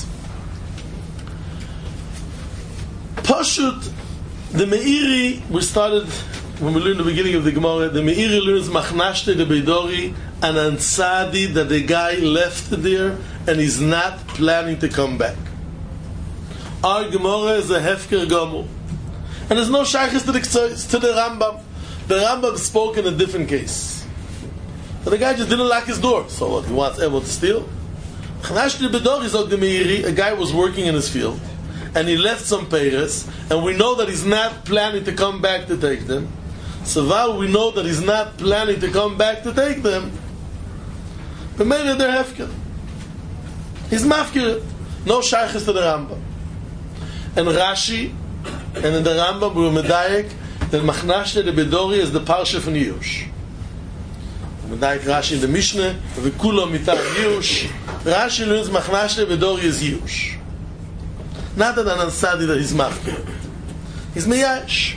Pashut, the Meiri, we started, when we learned the beginning of the Gemara, the Meiri learns Machnashte de Beidori, an Ansadi that the guy left there and he's not planning to come back. Our Gemara is a Hefker Gomel. And there's no Shaykhis to the Ktseis, to the Rambam. The Rambam spoke in a different case. But the guy just didn't lock his door. So what, he wants everyone to steal? Machnashte de Beidori, Zog the Meiri, a guy was working in his field and he left some peiros, and we know that he's not planning to come back to take them. So while we know that he's not planning to come back to take them, but maybe they're hefker. He's mafkir. No shaykhis to the Rambam. And Rashi, and in the Rambam, we were medayek that Machnashte de Beidori is the parsha from Yush. Medayek Rashi in the Mishnah, v'kulo mitar Yush. Rashi learns Machnashte de Beidori is Yush. Not that an ansadi that he's mafkir. He's miyash.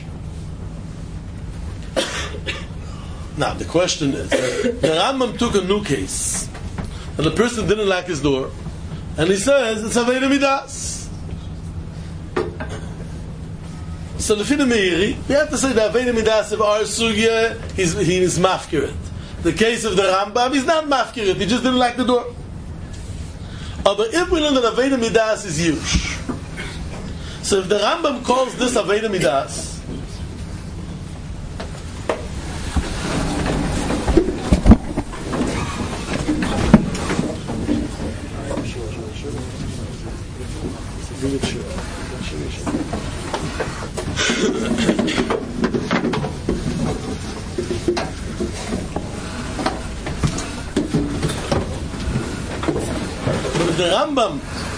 Now the question is, the Rambam took a new case, and the person didn't lock his door, and he says it's Aveda Midas. So the Fina Meiri, we have to say the Aveda Midas of our sugya, he is mafkirit. The case of the Rambam, he's not mafkirit. He just didn't lock the door. But if we learn that Aveda Midas is Yush, so if the Rambam calls this Aveda Midas, but the Rambam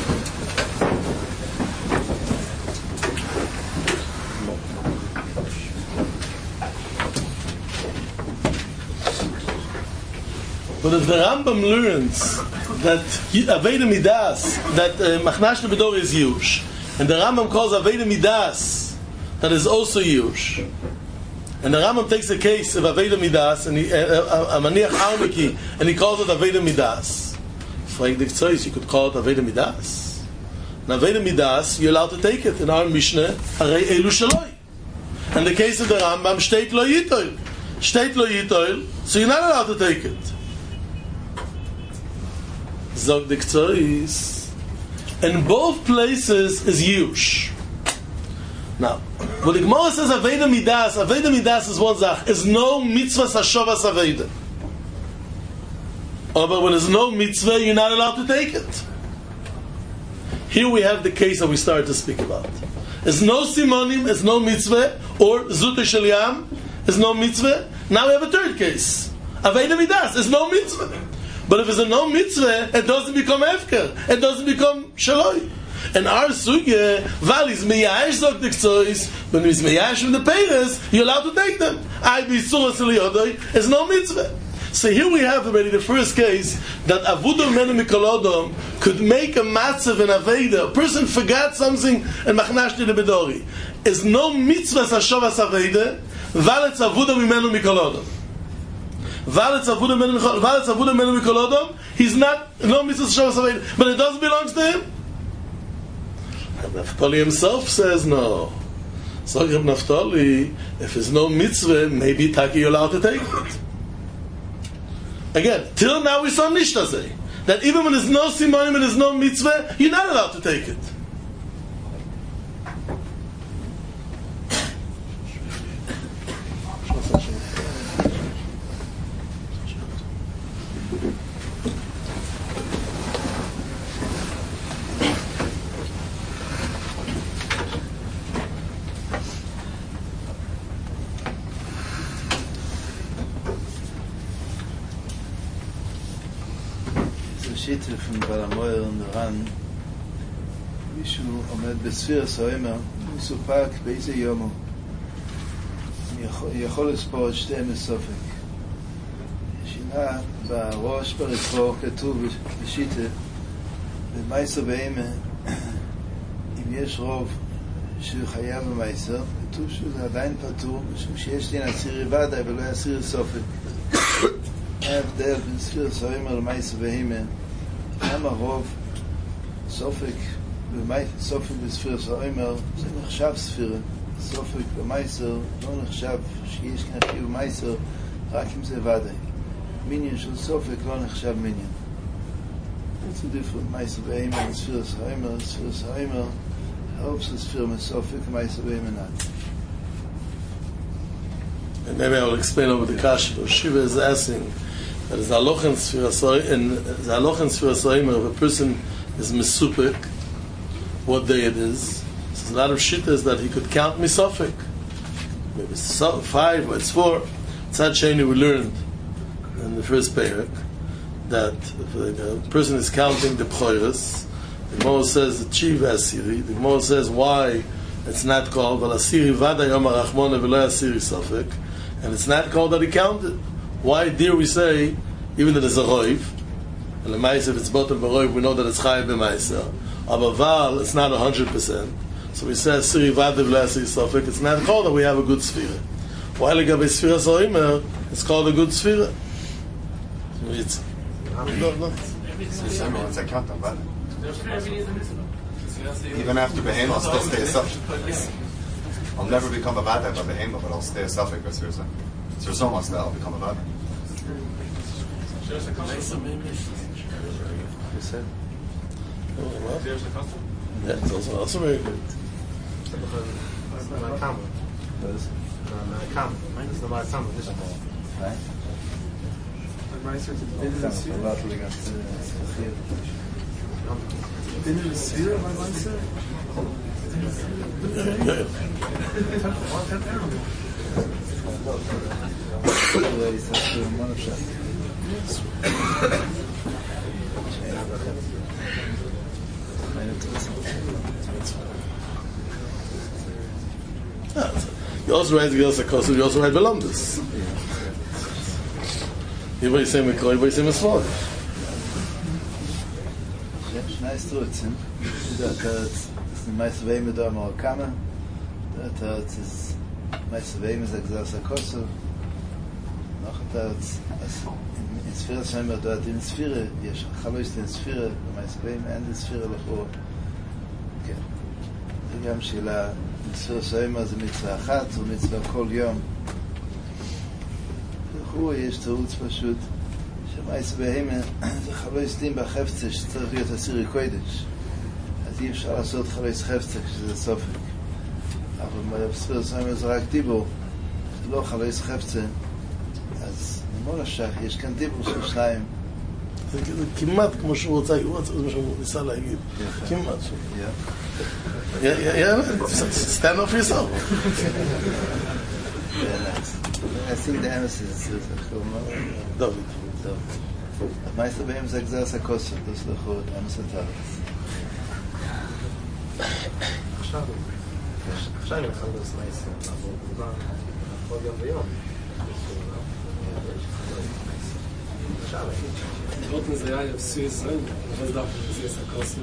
But if the Rambam learns that Aveda Midas, that Machnashte Beidori is Yush, and the Rambam calls Aveda Midas, that is also Yush, and the Rambam takes a case of Aveda Midas, and Maniach Armiki, and he calls it Aveda Midas. Frag the Ktsois, you could call it Aveda Midas. And Aveda Midas, you're allowed to take it. In our Mishnah, Harei Elu Shaloi. And the case of the Rambam, Shteit Lo Yitoil. Shteit Lo Yitoil, so you're not allowed to take it. Zog the Ktsois. In both places is Yush. Now, when the Gemara says Aveda Midas is one zach. Is no mitzvah sashovas Aveda. But when there's no mitzvah, you're not allowed to take it. Here we have the case that we started to speak about. There's no simonim, there's no mitzvah, or zute shel yam, there's no mitzvah. Now we have a third case. Aveda Midas, there's no mitzvah. But if there's a no mitzvah, it doesn't become efker. It doesn't become shaloi. And our sugya, val is miyash zog the Ktsois, when it's miyash from the peiros, you're allowed to take them. I be surah seliyodoi, there's no mitzvah. So here we have already the first case that Avudah Menu Mikolodom could make a matzav in Aveda. A person forgot something in Machnashte de Beidori. Is no mitzvah sashovas Aveda, val it's Avudah Menu Mikolodom. he's not no mitzvah Shabbos Aveda, but it doesn't belong to him. And Naphtali himself says no. So Naphtali, if there's no mitzvah, maybe Taki you're allowed to take it. Again, till now we saw Nishtazeh, that even when there's no simonim and there's no mitzvah, you're not allowed to take it. שיטה von Balamoyer und Ran, מישהו עומד בספיר סוימר, מסופק באיזה יום הוא. יכול לספור 12 סופק. שינה בראש ברצפו כתוב בשיטה, במייסר באימה, אם יש רוב שהוא חייב במייסר, כתוב שזה עדיין פטור, משום שיש דין אסירי ודאי ולא אסירי סופק. ההבדל בין ספיר סוימר למייסר באימה, גם הרוב סופק בספיר סוימר זה נחשב ספירה, סופק במייסר לא נחשב שיש כאן חיוב מייסר רק אם זה ודאי. מיניון של סופק לא נחשב מיניון. It's a different מייסר באימה לספיר סוימר. ספיר סוימר הרוב של ספיר מסופק ומייסר באימה not. And maybe I will explain over the kasha. Shiva is asking that is halacha in Sfira Soimer, if a person is mesupik, what day it is. So a lot of shittas that he could count misofik. Maybe it's 5 or it's 4. Tzad Sheni we learned in the first parak that if a person is counting the b'choros, the Gemara says Chiv Asiri. The Gemara says why it's not called Val Asiri Vada Yom HaRachmona V'lo Asiri Sofik, and it's not called that he counted. Why dare we say, even that it's a roiv, and the ma'aser, if it's bottom of a roiv, we know that it's chayiv b'ma'aser. Aval, it's not 100%. So we say, Siri Vadav L'Asiri Sofik, it's not called that we have a good sphira. Why Legabe Sphira Soimer, it's called a good sphira. It's a count, even after Behema, I'll still stay a suffix. I'll never become a Vadav by Behema, but I'll stay a suffix, but seriously. So someone else, I'll become a Vadav. Yeah, it's also very good. It's not common. It's not common. Right? You also write Gilsa Kosu, you also write Velamdus. Everybody say Mikro, everybody say Mesvod. Nice to it, that it's the Meister Veime da Marokana, that it's Meister Veime is Exasa Kosu, noch that in Sphira Shemmer, that in Sphira, יש חלוש in Sphira, Meister Veime and in Sphira לכאורה. כן. זה גם שאלה, ספיר סוימר זה מצווה אחת, זו מצווה כל יום. וכו' יש תירוץ פשוט, שמייס בהימה זה חלויס דין בחפצה שצריך להיות אסירי קודש. אז אי אפשר לעשות חלויס חפצה כשזה סופק. אבל בספיר סוימר זה רק דיבור, זה לא חלויס חפצה. אז נמול השח, יש כאן דיבור של שניים. זה כמעט כמו שהוא רוצה, זה מה שהוא ניסה להגיד. כמעט שהוא. Yeah, stand up for yourself. I think the emphasis is David. Meister Beim sagt, das ist kostet, das ist doch gut, עכשיו אני מתחיל לעשות מייסר, אבל כבר כל יום ויום. עכשיו לראות נזריה יפסו ישראל, אבל זה דווקא זה סקרסו.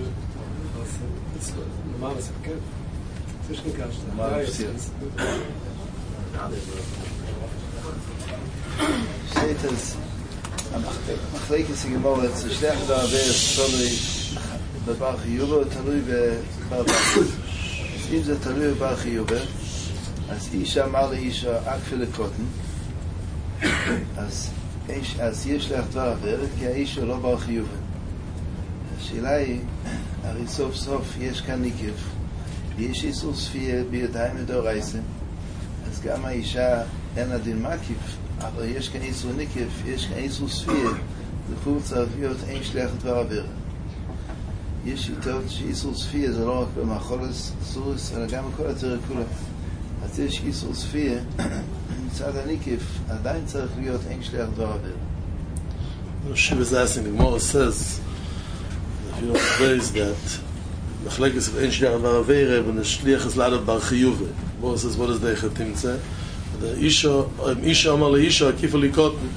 נאמר וספקד. זה שניקשת. נאמר וספקד. steht es, המחלקת הגמרא, זה שליח בעבר, תלוי בבר חיובה או תלוי בבר חיובה. אז אם זה תלוי בבר חיובה, אז אישה אמר לאישה, אקפה לקוטן, אז יש לך דבר עבר, כי האישה לא בר חיובה. השאלה היא, הרי סוף סוף יש כאן ניקב, ויש איסור ספייה בידיים מדאורייתא, אז גם האישה אין הדין מקיף, אבל יש כאן איסור ניקב, יש כאן איסור ספייה, לכול צריך להיות אין שליח דבר עבר. יש שיטות שאיסור ספייה זה לא רק במאכולת סוריס, אלא גם בכל התורה כולה. אז יש איסור ספייה, מצד הניקב, עדיין צריך להיות אין שליח דבר עבר. Rashi was asking, the Gemara says, if you don't phrase that, Machlekes of Ein Shliach Bar Aveira, when the Shliach is Lad of Bar Chiyuve. The Gemara says, what is the Echatimtze? The Isha Amar LeIsha Akifa Likotten.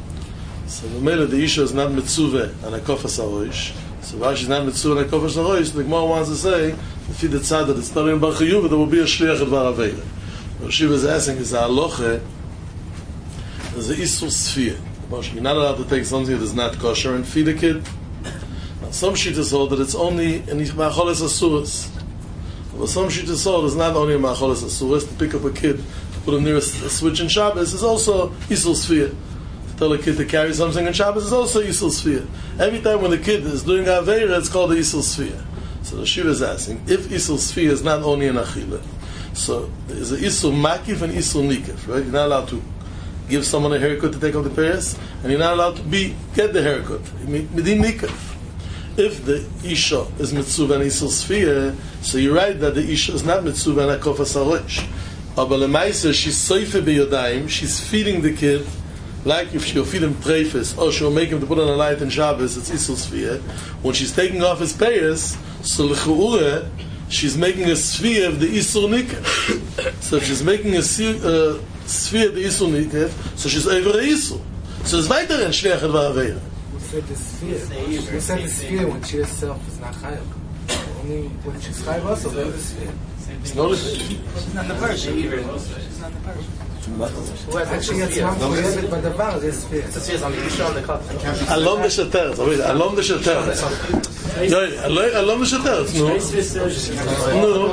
So the Mele, the Isha is not Metzuve and Akofas HaRoish. So why she's not Metzuve and Akofas HaRoish, the Gemara wants to say, if you decide that it's not in Bar Chiyuve, there will be a Shliach at Bar Aveira. Rashi was asking, is the Halacha, there's an Isur Sfiyah. You're not allowed to take something that is not kosher and feed a kid. Now, some shittas hold that it's only in ma'acholes asuras. But some shittas hold it's not only in ma'acholes asuras. To pick up a kid, to put him near a switch in Shabbos is also Yisur Sfiyah. To tell a kid to carry something in Shabbos is also Yisur Sfiyah. Every time when the kid is doing Aveira, it's called the Yisur Sfiyah. So the Shiva is asking, if Yisur Sfiyah is not only in Achila, so there's a Yisur Makif and Yisur Nikif, right? You're not allowed to give someone a haircut to take off the payas, and you're not allowed to get the haircut. Midin nikaf. If the isha is mitzuva and isur sfiyah, so you're right that the isha is not mitzuva and akofas harosh. But lemaisa, she's soife b'yodayim, she's feeding the kid, like if she'll feed him treifes, or she'll make him to put on a light in Shabbos, it's isur sfiyah. When she's taking off his payas, so l'chu'ureh, she's making a sfiyah of the isur nikaf. So if she's making a Sphere the Isur Nikef, so she's over the Isur. So it's weiter in Shliach Advar Aveira. Who said the sphere? Who said the sphere when she herself is not chayav? Only when she's chayav also, there's the sphere. It's not She's not the Persian either. She's not the Persian. Actually, it's not prohibited by the bar, there's sphere. It's a sphere on the Isha on the cup. Alom the Shateret. Alom the Shateret. Alom the Shateret. No.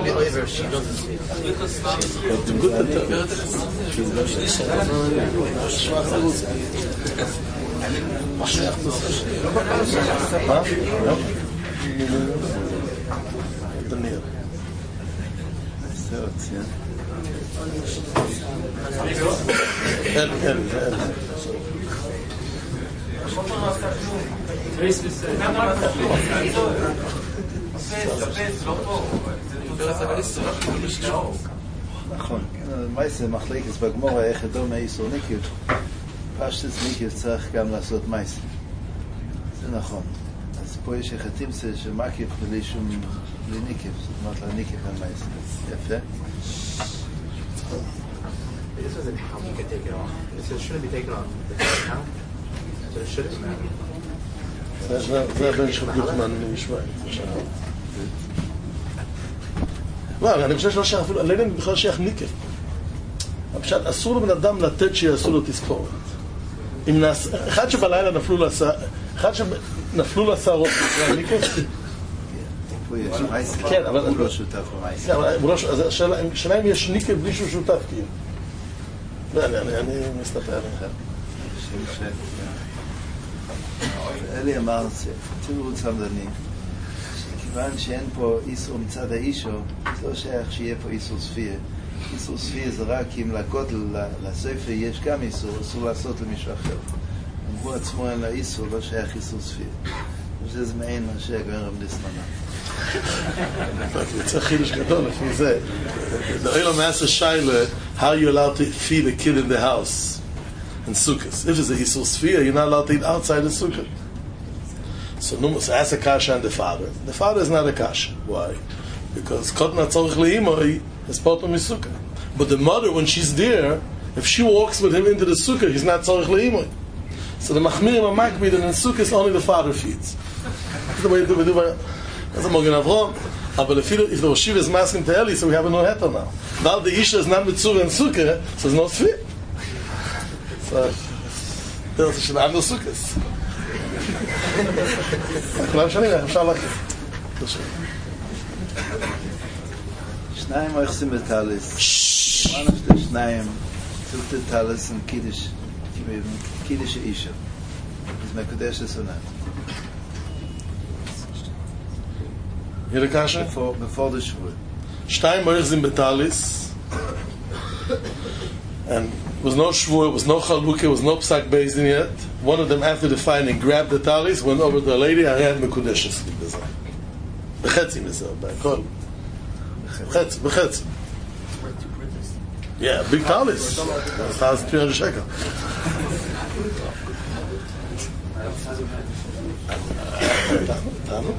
נכון, מייסה מחלקת בגמורה איך אדום האיסור ניקיב פשטס ניקיב צריך גם לעשות מייסה זה נכון אז פה יש החתימצה שמקיב בלי שום בלי ניקיב זאת אומרת לה ניקיב אין מייסה יפה This isn't how you can take it off. It shouldn't be taken off. So it shouldn't matter. זה הבן של גוטמן משוויץ. לא, אני חושב שלא שייך אפילו, אני לא יודע אם בכלל שייך ניקף. פשוט אסור לבן אדם לתת שיעשו לו תספורת. אחד שבלילה נפלו לשערות בכלל ניקף. פה יש מייסה, הוא לא שותף במייסה. אז השאלה אם יש ניקף בלי שהוא שותף כאילו. אני מסתפר לכם. אלי אמר, תראו צמדני, שכיוון שאין פה איסור מצד האישו, זה לא שייך שיהיה פה איסור ספיה. איסור ספיה זה רק אם לכותל, לספר יש גם איסור, אסור לעשות למישהו אחר. הוא עצמו אין לה איסור, לא שייך איסור ספיה. וזה מעין מה שהגוין רב ניסמנה. יוצא חידוש גדול לפי זה. The Olam asks a shaila, how are you allowed to feed a kid in the house in Sukkot? If it's a Isur Sfiyah, you're not allowed to eat outside the Sukkot. So ask a kasha and the father. The father is not a kasha. Why? Because Kotna Tzorich Le'imoi is part of his Sukkah. But the mother, when she's there, if she walks with him into the Sukkah, he's not Tzorich Le'imoi. So the Machmirim and Makbid and in Sukkot, only the father feeds. That's the way we do it. That's a Mogen Avrom. But if the Rosh Hashiva is masking to Eli, so we have a no heter now. Now the Isha is not Mitzvah and Sukkah, so there's no Sfiyah. So זה שניים לסוכס. כולם שנים, אפשר להכיר. שניים מויכסים בטליס. שניים צוקת טליס עם קידיש אישה. זה מקודש לסונן. Jede Kasche? Bevor der Schwur. Stein Moichsim Betalis. And was no Shvur, was no Chalbuke, was no Psak Bezdin yet. One of them, after the fighting, grabbed the talis, went over to the lady, I had Mekudeshes. Bechetzi Mizah, Bekol. Bechetzi. Yeah, big talis. 1,300 shekel. Tano?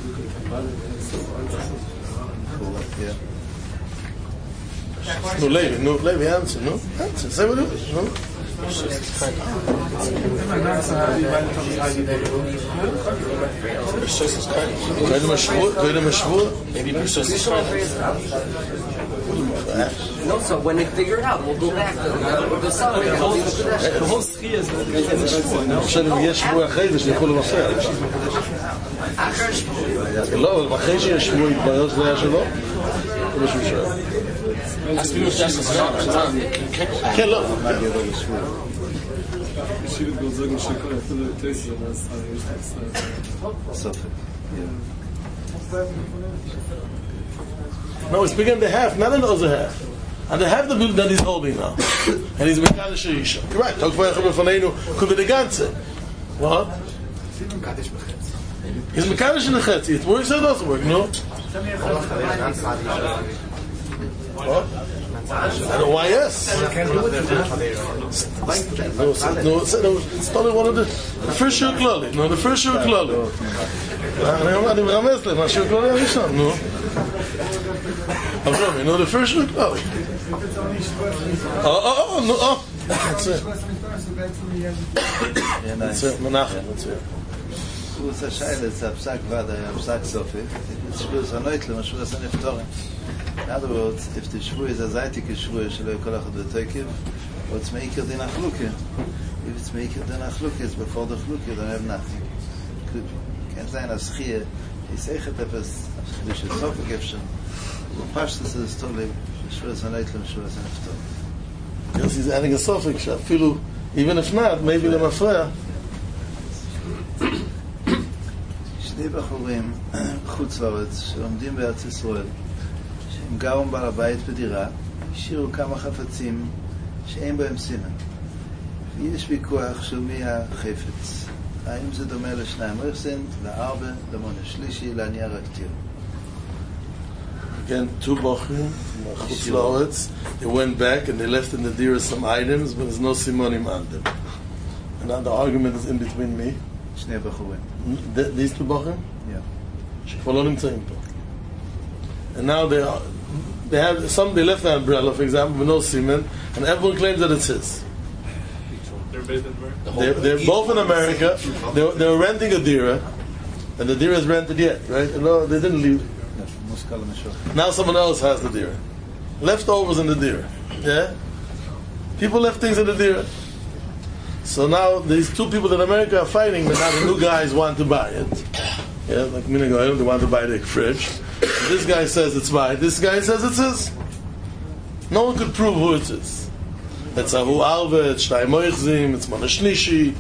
No, Levi, answer, no? Answer, say what it is, no? Goyde Mashvur? Maybe no, so when they figure it out, we'll go back to the summary. The whole schia is עכשיו אם יש שבוע אחרי זה שניחו למפריע. לא, אבל אחרי שיש שבוע התברר שזה היה שלו? זה משהו שואל. כן, לא. Schild will sagen, Schikor, viele Tests, No, it's bigger than the half, not an other half. And the half the building that he's holding now. And he's Mekadish Isha. You're right, talk for Echad Befanenu, could be the Ganze. What? He's Mekadish in the Chetzi. It works or it doesn't work, no? What? I don't know why yes. No, it's only one of the first Shur Klali. No, the first Shur Klali. אני מרמז להם, השיר Klali הראשון, נו. אברהם, נו, the first Shur Klali. No, that's it. That's it, Menachem, that's it. הוא עושה שיילת, הפסק ועדה, הפסק סופי. תשבו זה נויט למה שהוא עושה נפטורים. In other words, if the shvur is a zaitik shvur, shelo yekol achad v'toikiv, or it's meikir din achluke. If it's meikir din achluke, it's before the chluke, you don't have nothing. Can't say a schia, he seichet epes, which is so forgivtion. The pashtus is totally, shvur is a neitlim, shvur is a neftor. Yes, he's adding a suffix, אפילו, even if not, maybe למפרע. שני בחורים, חוץ לארץ, שעומדים בארץ ישראל, הם גרו בעל הבית בדירה, השאירו כמה חפצים שאין בהם סימן. ויש ויכוח של מי החפץ. האם זה דומה לשניים רחסין, לארבע, למונה שלישי, לענייה רקטיר. Again, two bochim, chutz la'oretz, they went back and they left in the dira some items, but there's no simonim on them. And now the argument is in between me. שני בחורים. These two bochim? Yeah. שכבר לא נמצאים פה. And now they have some, they left the umbrella, for example, with no semen, and everyone claims that it's his. They're based in America? They're both in America. They were renting a dira, and the dira is rented yet, right? No, they didn't leave. Now someone else has the dira. Leftovers in the dira. Yeah? People left things in the dira. So now these two people in America are fighting, but now the new guys want to buy it. Yeah, like Minagoyim, they want to buy the fridge. This guy says it's mine. This guy says it's his. No one could prove who it is. It's Ahu Alve, it's Shnai Moichzim, it's Monashnishi.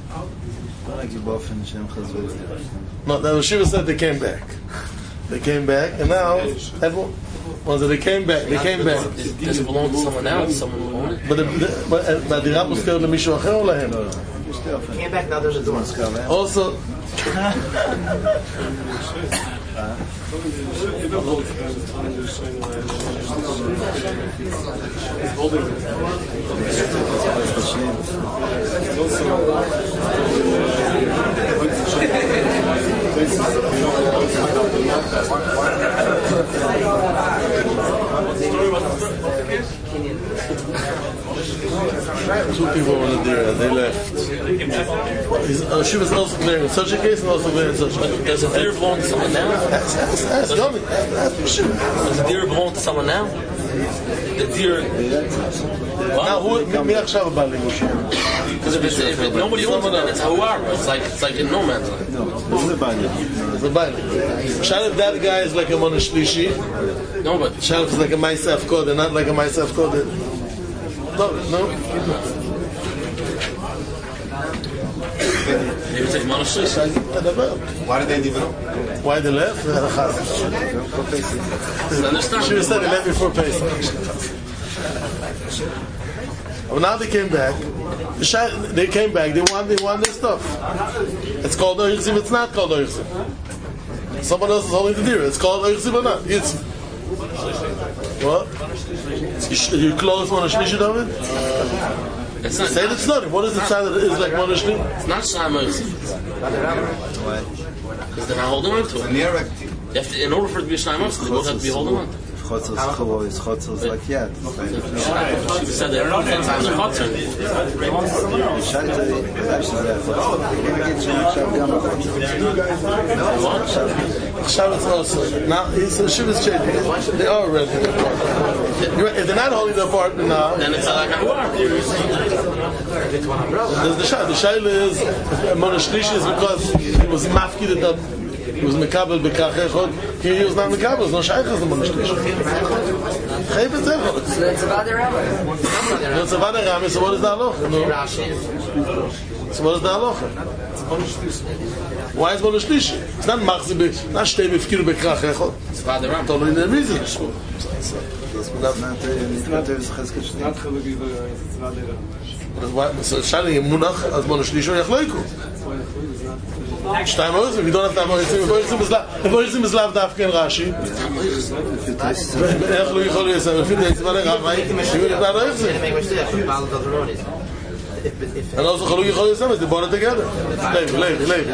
No, the Shiva said they came back. They came back, and now everyone. Well, so they came back. They came back. Does it belong to someone else? Someone will own it? But the Rab was killed to Mishu Acher or Lahem? Came back, now there's a door. Also. Two people wanted there, they left. She was also there in such a case and also there in such a case. Does a deer belong to someone now? That's Yoni. That's for sure. Does a deer belong to someone now? The deer. Now, who? Me achshav bali Moshe. Because if nobody owns it, then it's Hawara. It's like in no man's land. It's a bali. It's a bali. Shal if that guy is like a Mona Shlishi. No, but Shal if it's like a Ma'aseh Afkodah, not like a Ma'aseh Afkodah. No. maybe it's like Monashlish. Why did they leave it up? Why they left? She said they left before Pesach. Well, now they came back. They came back. They want their stuff. It's called Oichzim. It's not called Oichzim. Someone else is holding the deer. It's called Oichzim or not? It's what? You close Mona Shlishi, David? It's not. Say it's not. What is it say that it is like Mona Shlishi? It's not Shlomo. Because they're not holding on to it. You have to, in order for it to be a Shlomo, they both have to be holding on to it. Chotzer is Chotzer is like yad. She said they're not on the Chotzer. Shabbos also. Now, so Shabbos changing. They are already in the apartment. If they're not holding the apartment now, Then it's like a the Shaila is Mona Shlishi is because he was mafkid at he was mekabel bekach echod. Here he was not mekabel. It's no shaykh as the Mona Shlishi. Chayv et echod. So that's about the rabbi. It's about the rabbi. So what is the halacha? So what is the halacha? Why is Mona Shlishi? It's not machzib. Not shtei befkir bekach echod. It's about the rabbi. Totally in the reason. It's not Cheskel Shneim. So Shani Munach as Mona Shlishi Yachloiku. Shtayim Oizim. You don't have to have Oizim. If Oizim is lav dafken Rashi. איך לא יכול ליישם? לפי זה יצבא לרבי. אם הוא נקרא לא Oizim. אני לא זוכר, לא יכול ליישם את זה. בוא נתגדר. לב.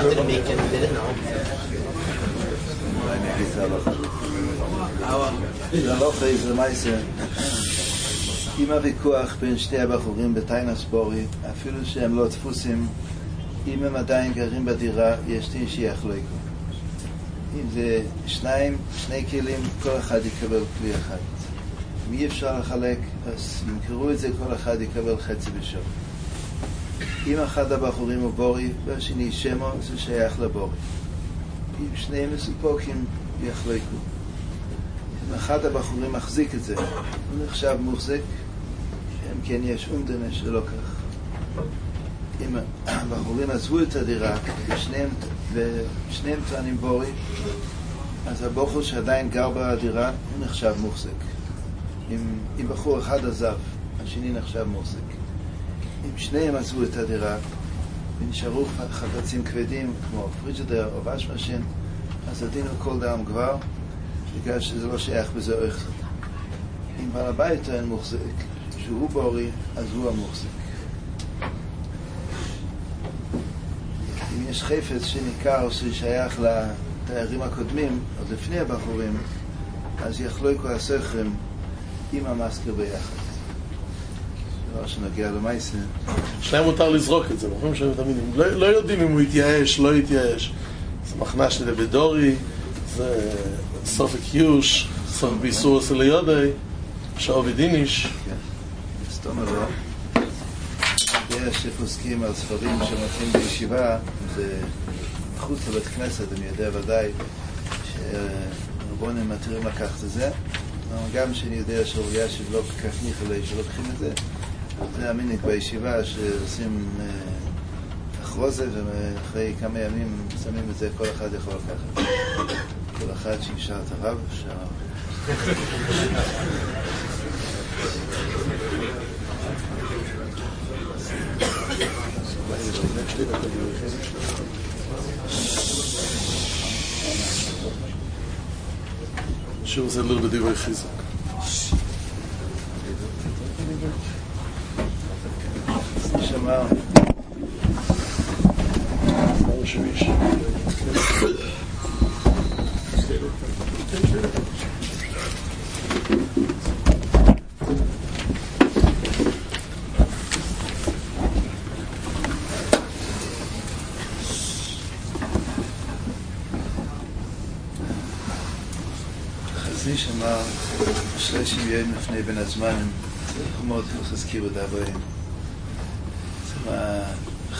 הלוכה זה מייסה. אם הוויכוח בין שתי הבחורים בטיינס בורי, אפילו שהם לא תפוסים, אם הם עדיין גרים בדירה, יש דין שיחלוקו. אם זה שני כלים, כל אחד יקבל כלי אחד. אם אי אפשר לחלק, אז ימכרו את זה, כל אחד יקבל חצי בשוק. אם אחד הבחורים הוא בורי, והשני שמו, זה שייך לבורי. אם שניהם מסופוקים, יחלוקו. אם אחד הבחורים מחזיק את זה, הוא נחשב מוחזק, אם כן יש אומדנה שלא כך. אם הבחורים עזבו את הדירה ושניהם טוענים בורי, אז הבחור שעדיין גר בדירה הוא נחשב מוחזק. אם בחור אחד עזב, השני נחשב מוחזק. אם שניהם עזבו את הדירה ונשארו חפצים כבדים כמו פריג'דר או ושמשין, אז הדין הוא כל דם כבר, בגלל שזה לא שייך בזה אויך. אם בעל הבית טוען מוחזק, שהוא בורי, אז הוא המוחזק. אם יש חפץ שניכר ששייך לתיירים הקודמים, עוד לפני הבחורים, אז יחלוקו הסכם עם המסקר ביחד. דבר שנגיע למייסה. שלהם מותר לזרוק את זה, בחורים שהם תמיד לא יודעים אם הוא יתייאש, לא יתייאש. זה מחנה של בדורי, זה סוף הקיוש, סוף ביסור אצל יודעי, שעה ודיניש. כן, זאת אומרת לו. יש שפוסקים על ספרים שמוצאים בישיבה, זה מחוץ לבית כנסת, אני יודע ודאי שרבונים מתירים לקחת את זה, אבל גם שאני יודע שרוגיה שלא כך ניחלי שלוקחים את זה, זה המינק בישיבה שעושים אחרוזה, ואחרי כמה ימים שמים את זה, כל אחד יכול לקחת. כל אחד שישר את הרב, She was a little bit of chizuk. שמע. מה שביש? חזניש אמר 30 יום לפני בין הזמנים צריך מאוד להזכיר את הבאים. זה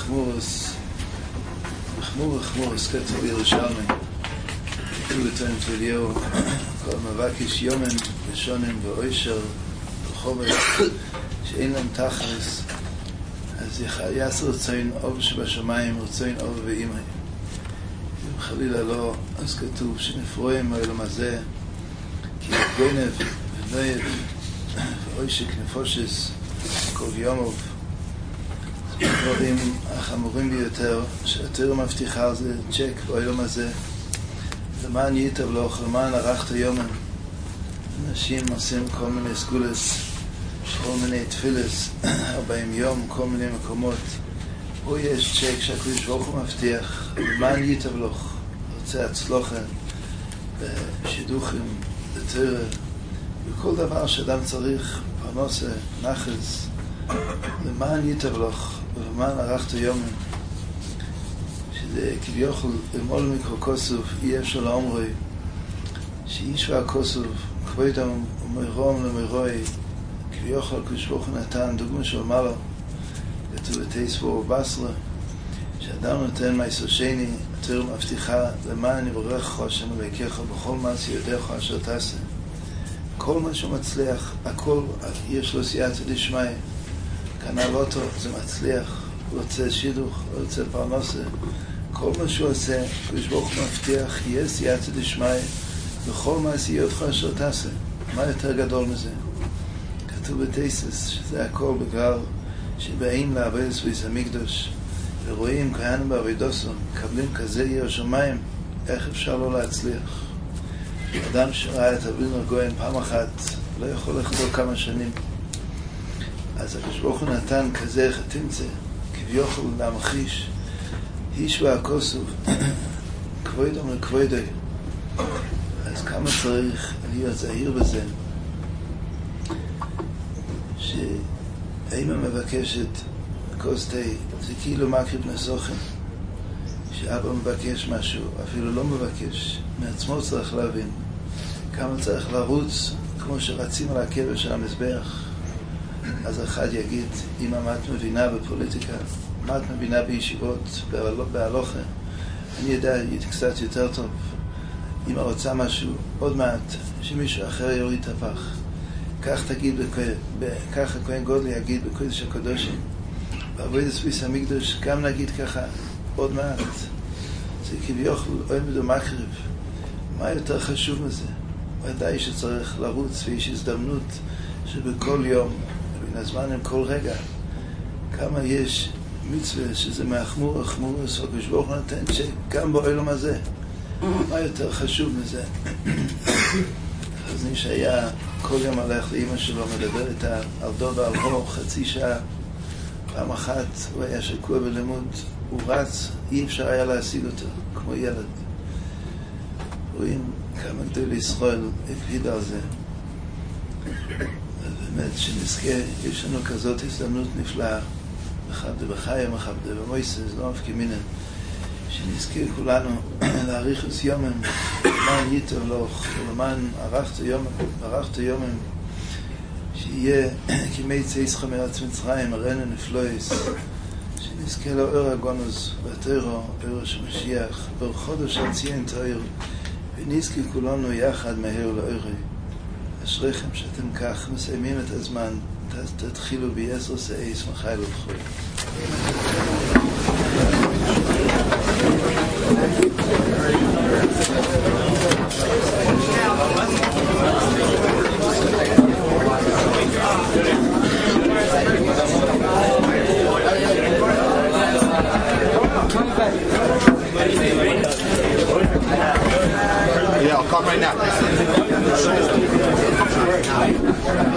חמורס כתוב ירושלמי כתוב לתואם תוליהו כל מבקש יומן ושונן ואוישר וחומר שאין להם תכלס אז יעשו רצוין אוב שבשמיים רצוין אוב ואימי אם חלילה לא אז כתוב שנפרועים העולם הזה כי גונב ונויב ואוישק נפושס כל יומוב דברים החמורים ביותר שהתורה מבטיחה זה צ'ק בעולם הזה למען ייטב לך, למען ערכת יומן אנשים עושים כל מיני סגולס כל מיני תפילס 40 יום, כל מיני מקומות פה יש צ'ק שהקדוש ברוך הוא מבטיח למען ייטב לך רוצה הצלחה בשידוכים, בתורה וכל דבר שאדם צריך פרנסה, נחס למען ייטב לך ולמען ערכת יומן שזה כביכול למול מיקרו כוסוף אי אפשר לאומרי שאיש והכוסוף כבודם ומרום למרוי כביכול הקדוש ברוך הוא נתן דוגמה של מעלה כתוב בתייספור ובסרה שאדם נותן מייסר שני התורה מבטיחה למען יברכך השם אלוהיך בכל מעשה ידיך אשר תעשה כל מה שהוא מצליח הכל יש לו סייעתא דשמיא קנה לוטו זה מצליח הוא רוצה שידוך, הוא רוצה פרנסה כל מה שהוא עושה הקדוש ברוך הוא מבטיח יהיה סייעתא דשמיא בכל מעשה ידיך אשר תעשה מה יותר גדול מזה? כתוב בתייסס שזה הכל בגלל שבאים לעבוד סביס המקדוש ורואים כהנים בעבודוסם מקבלים כזה ירא שמיים איך אפשר לא להצליח? אדם שראה את אבינו הגויין פעם אחת לא יכול לחזור כמה שנים אז הקדוש ברוך הוא נתן כזה חתימצה כביכול להמחיש איש והכוסוף כבודם לכבודי אז כמה צריך להיות זהיר בזה שאמא מבקשת כוס תה זה כאילו מקריב נסוכן שאבא מבקש משהו אפילו לא מבקש מעצמו צריך להבין כמה צריך לרוץ כמו שרצים על הקבר של המזבח אז אחד יגיד אמא מה את מבינה בפוליטיקה מה את מבינה בישיבות בהלוכה אני יודע קצת יותר טוב אמא רוצה משהו עוד מעט שמישהו אחר יוריד את הפח כך תגיד כך הכהן גודל יגיד בקודש הקדושים בעבודת סביס המקדוש גם נגיד ככה עוד מעט זה כביכול עומד ומקריב מה יותר חשוב מזה? ודאי שצריך לרוץ ויש הזדמנות שבכל יום בין הזמן עם כל רגע כמה יש מצווה שזה מהחמור החמורס הקדוש ברוך הוא נותן שגם בעולם הזה מה יותר חשוב מזה? אז מי שהיה כל יום הלך לאמא שלו מדבר איתה על דוד ועל רוח חצי שעה פעם אחת הוא היה שקוע בלימוד הוא רץ, אי אפשר היה להשיג אותו כמו ילד רואים כמה גדול ישראל הקפיד על זה באמת שנזכה יש לנו כזאת הזדמנות נפלאה מחבדה בחיים, מחבדה במויסס לא מפקי מינן שנזכה כולנו להאריך את יומן למען ייטב לך ולמען ערכת יומן שיהיה כמי צייסך מארץ מצרים הראינו נפלויס שנזכה לאור הגונוס והתוירו אור שמשיח ברחודש הציין תויר ונזכה כולנו יחד מהר לאורי אשריכם שאתם כך מסיימים את הזמן תתחילו ב10 סעיס מחייל ובחוי Yeah, I'll come right now.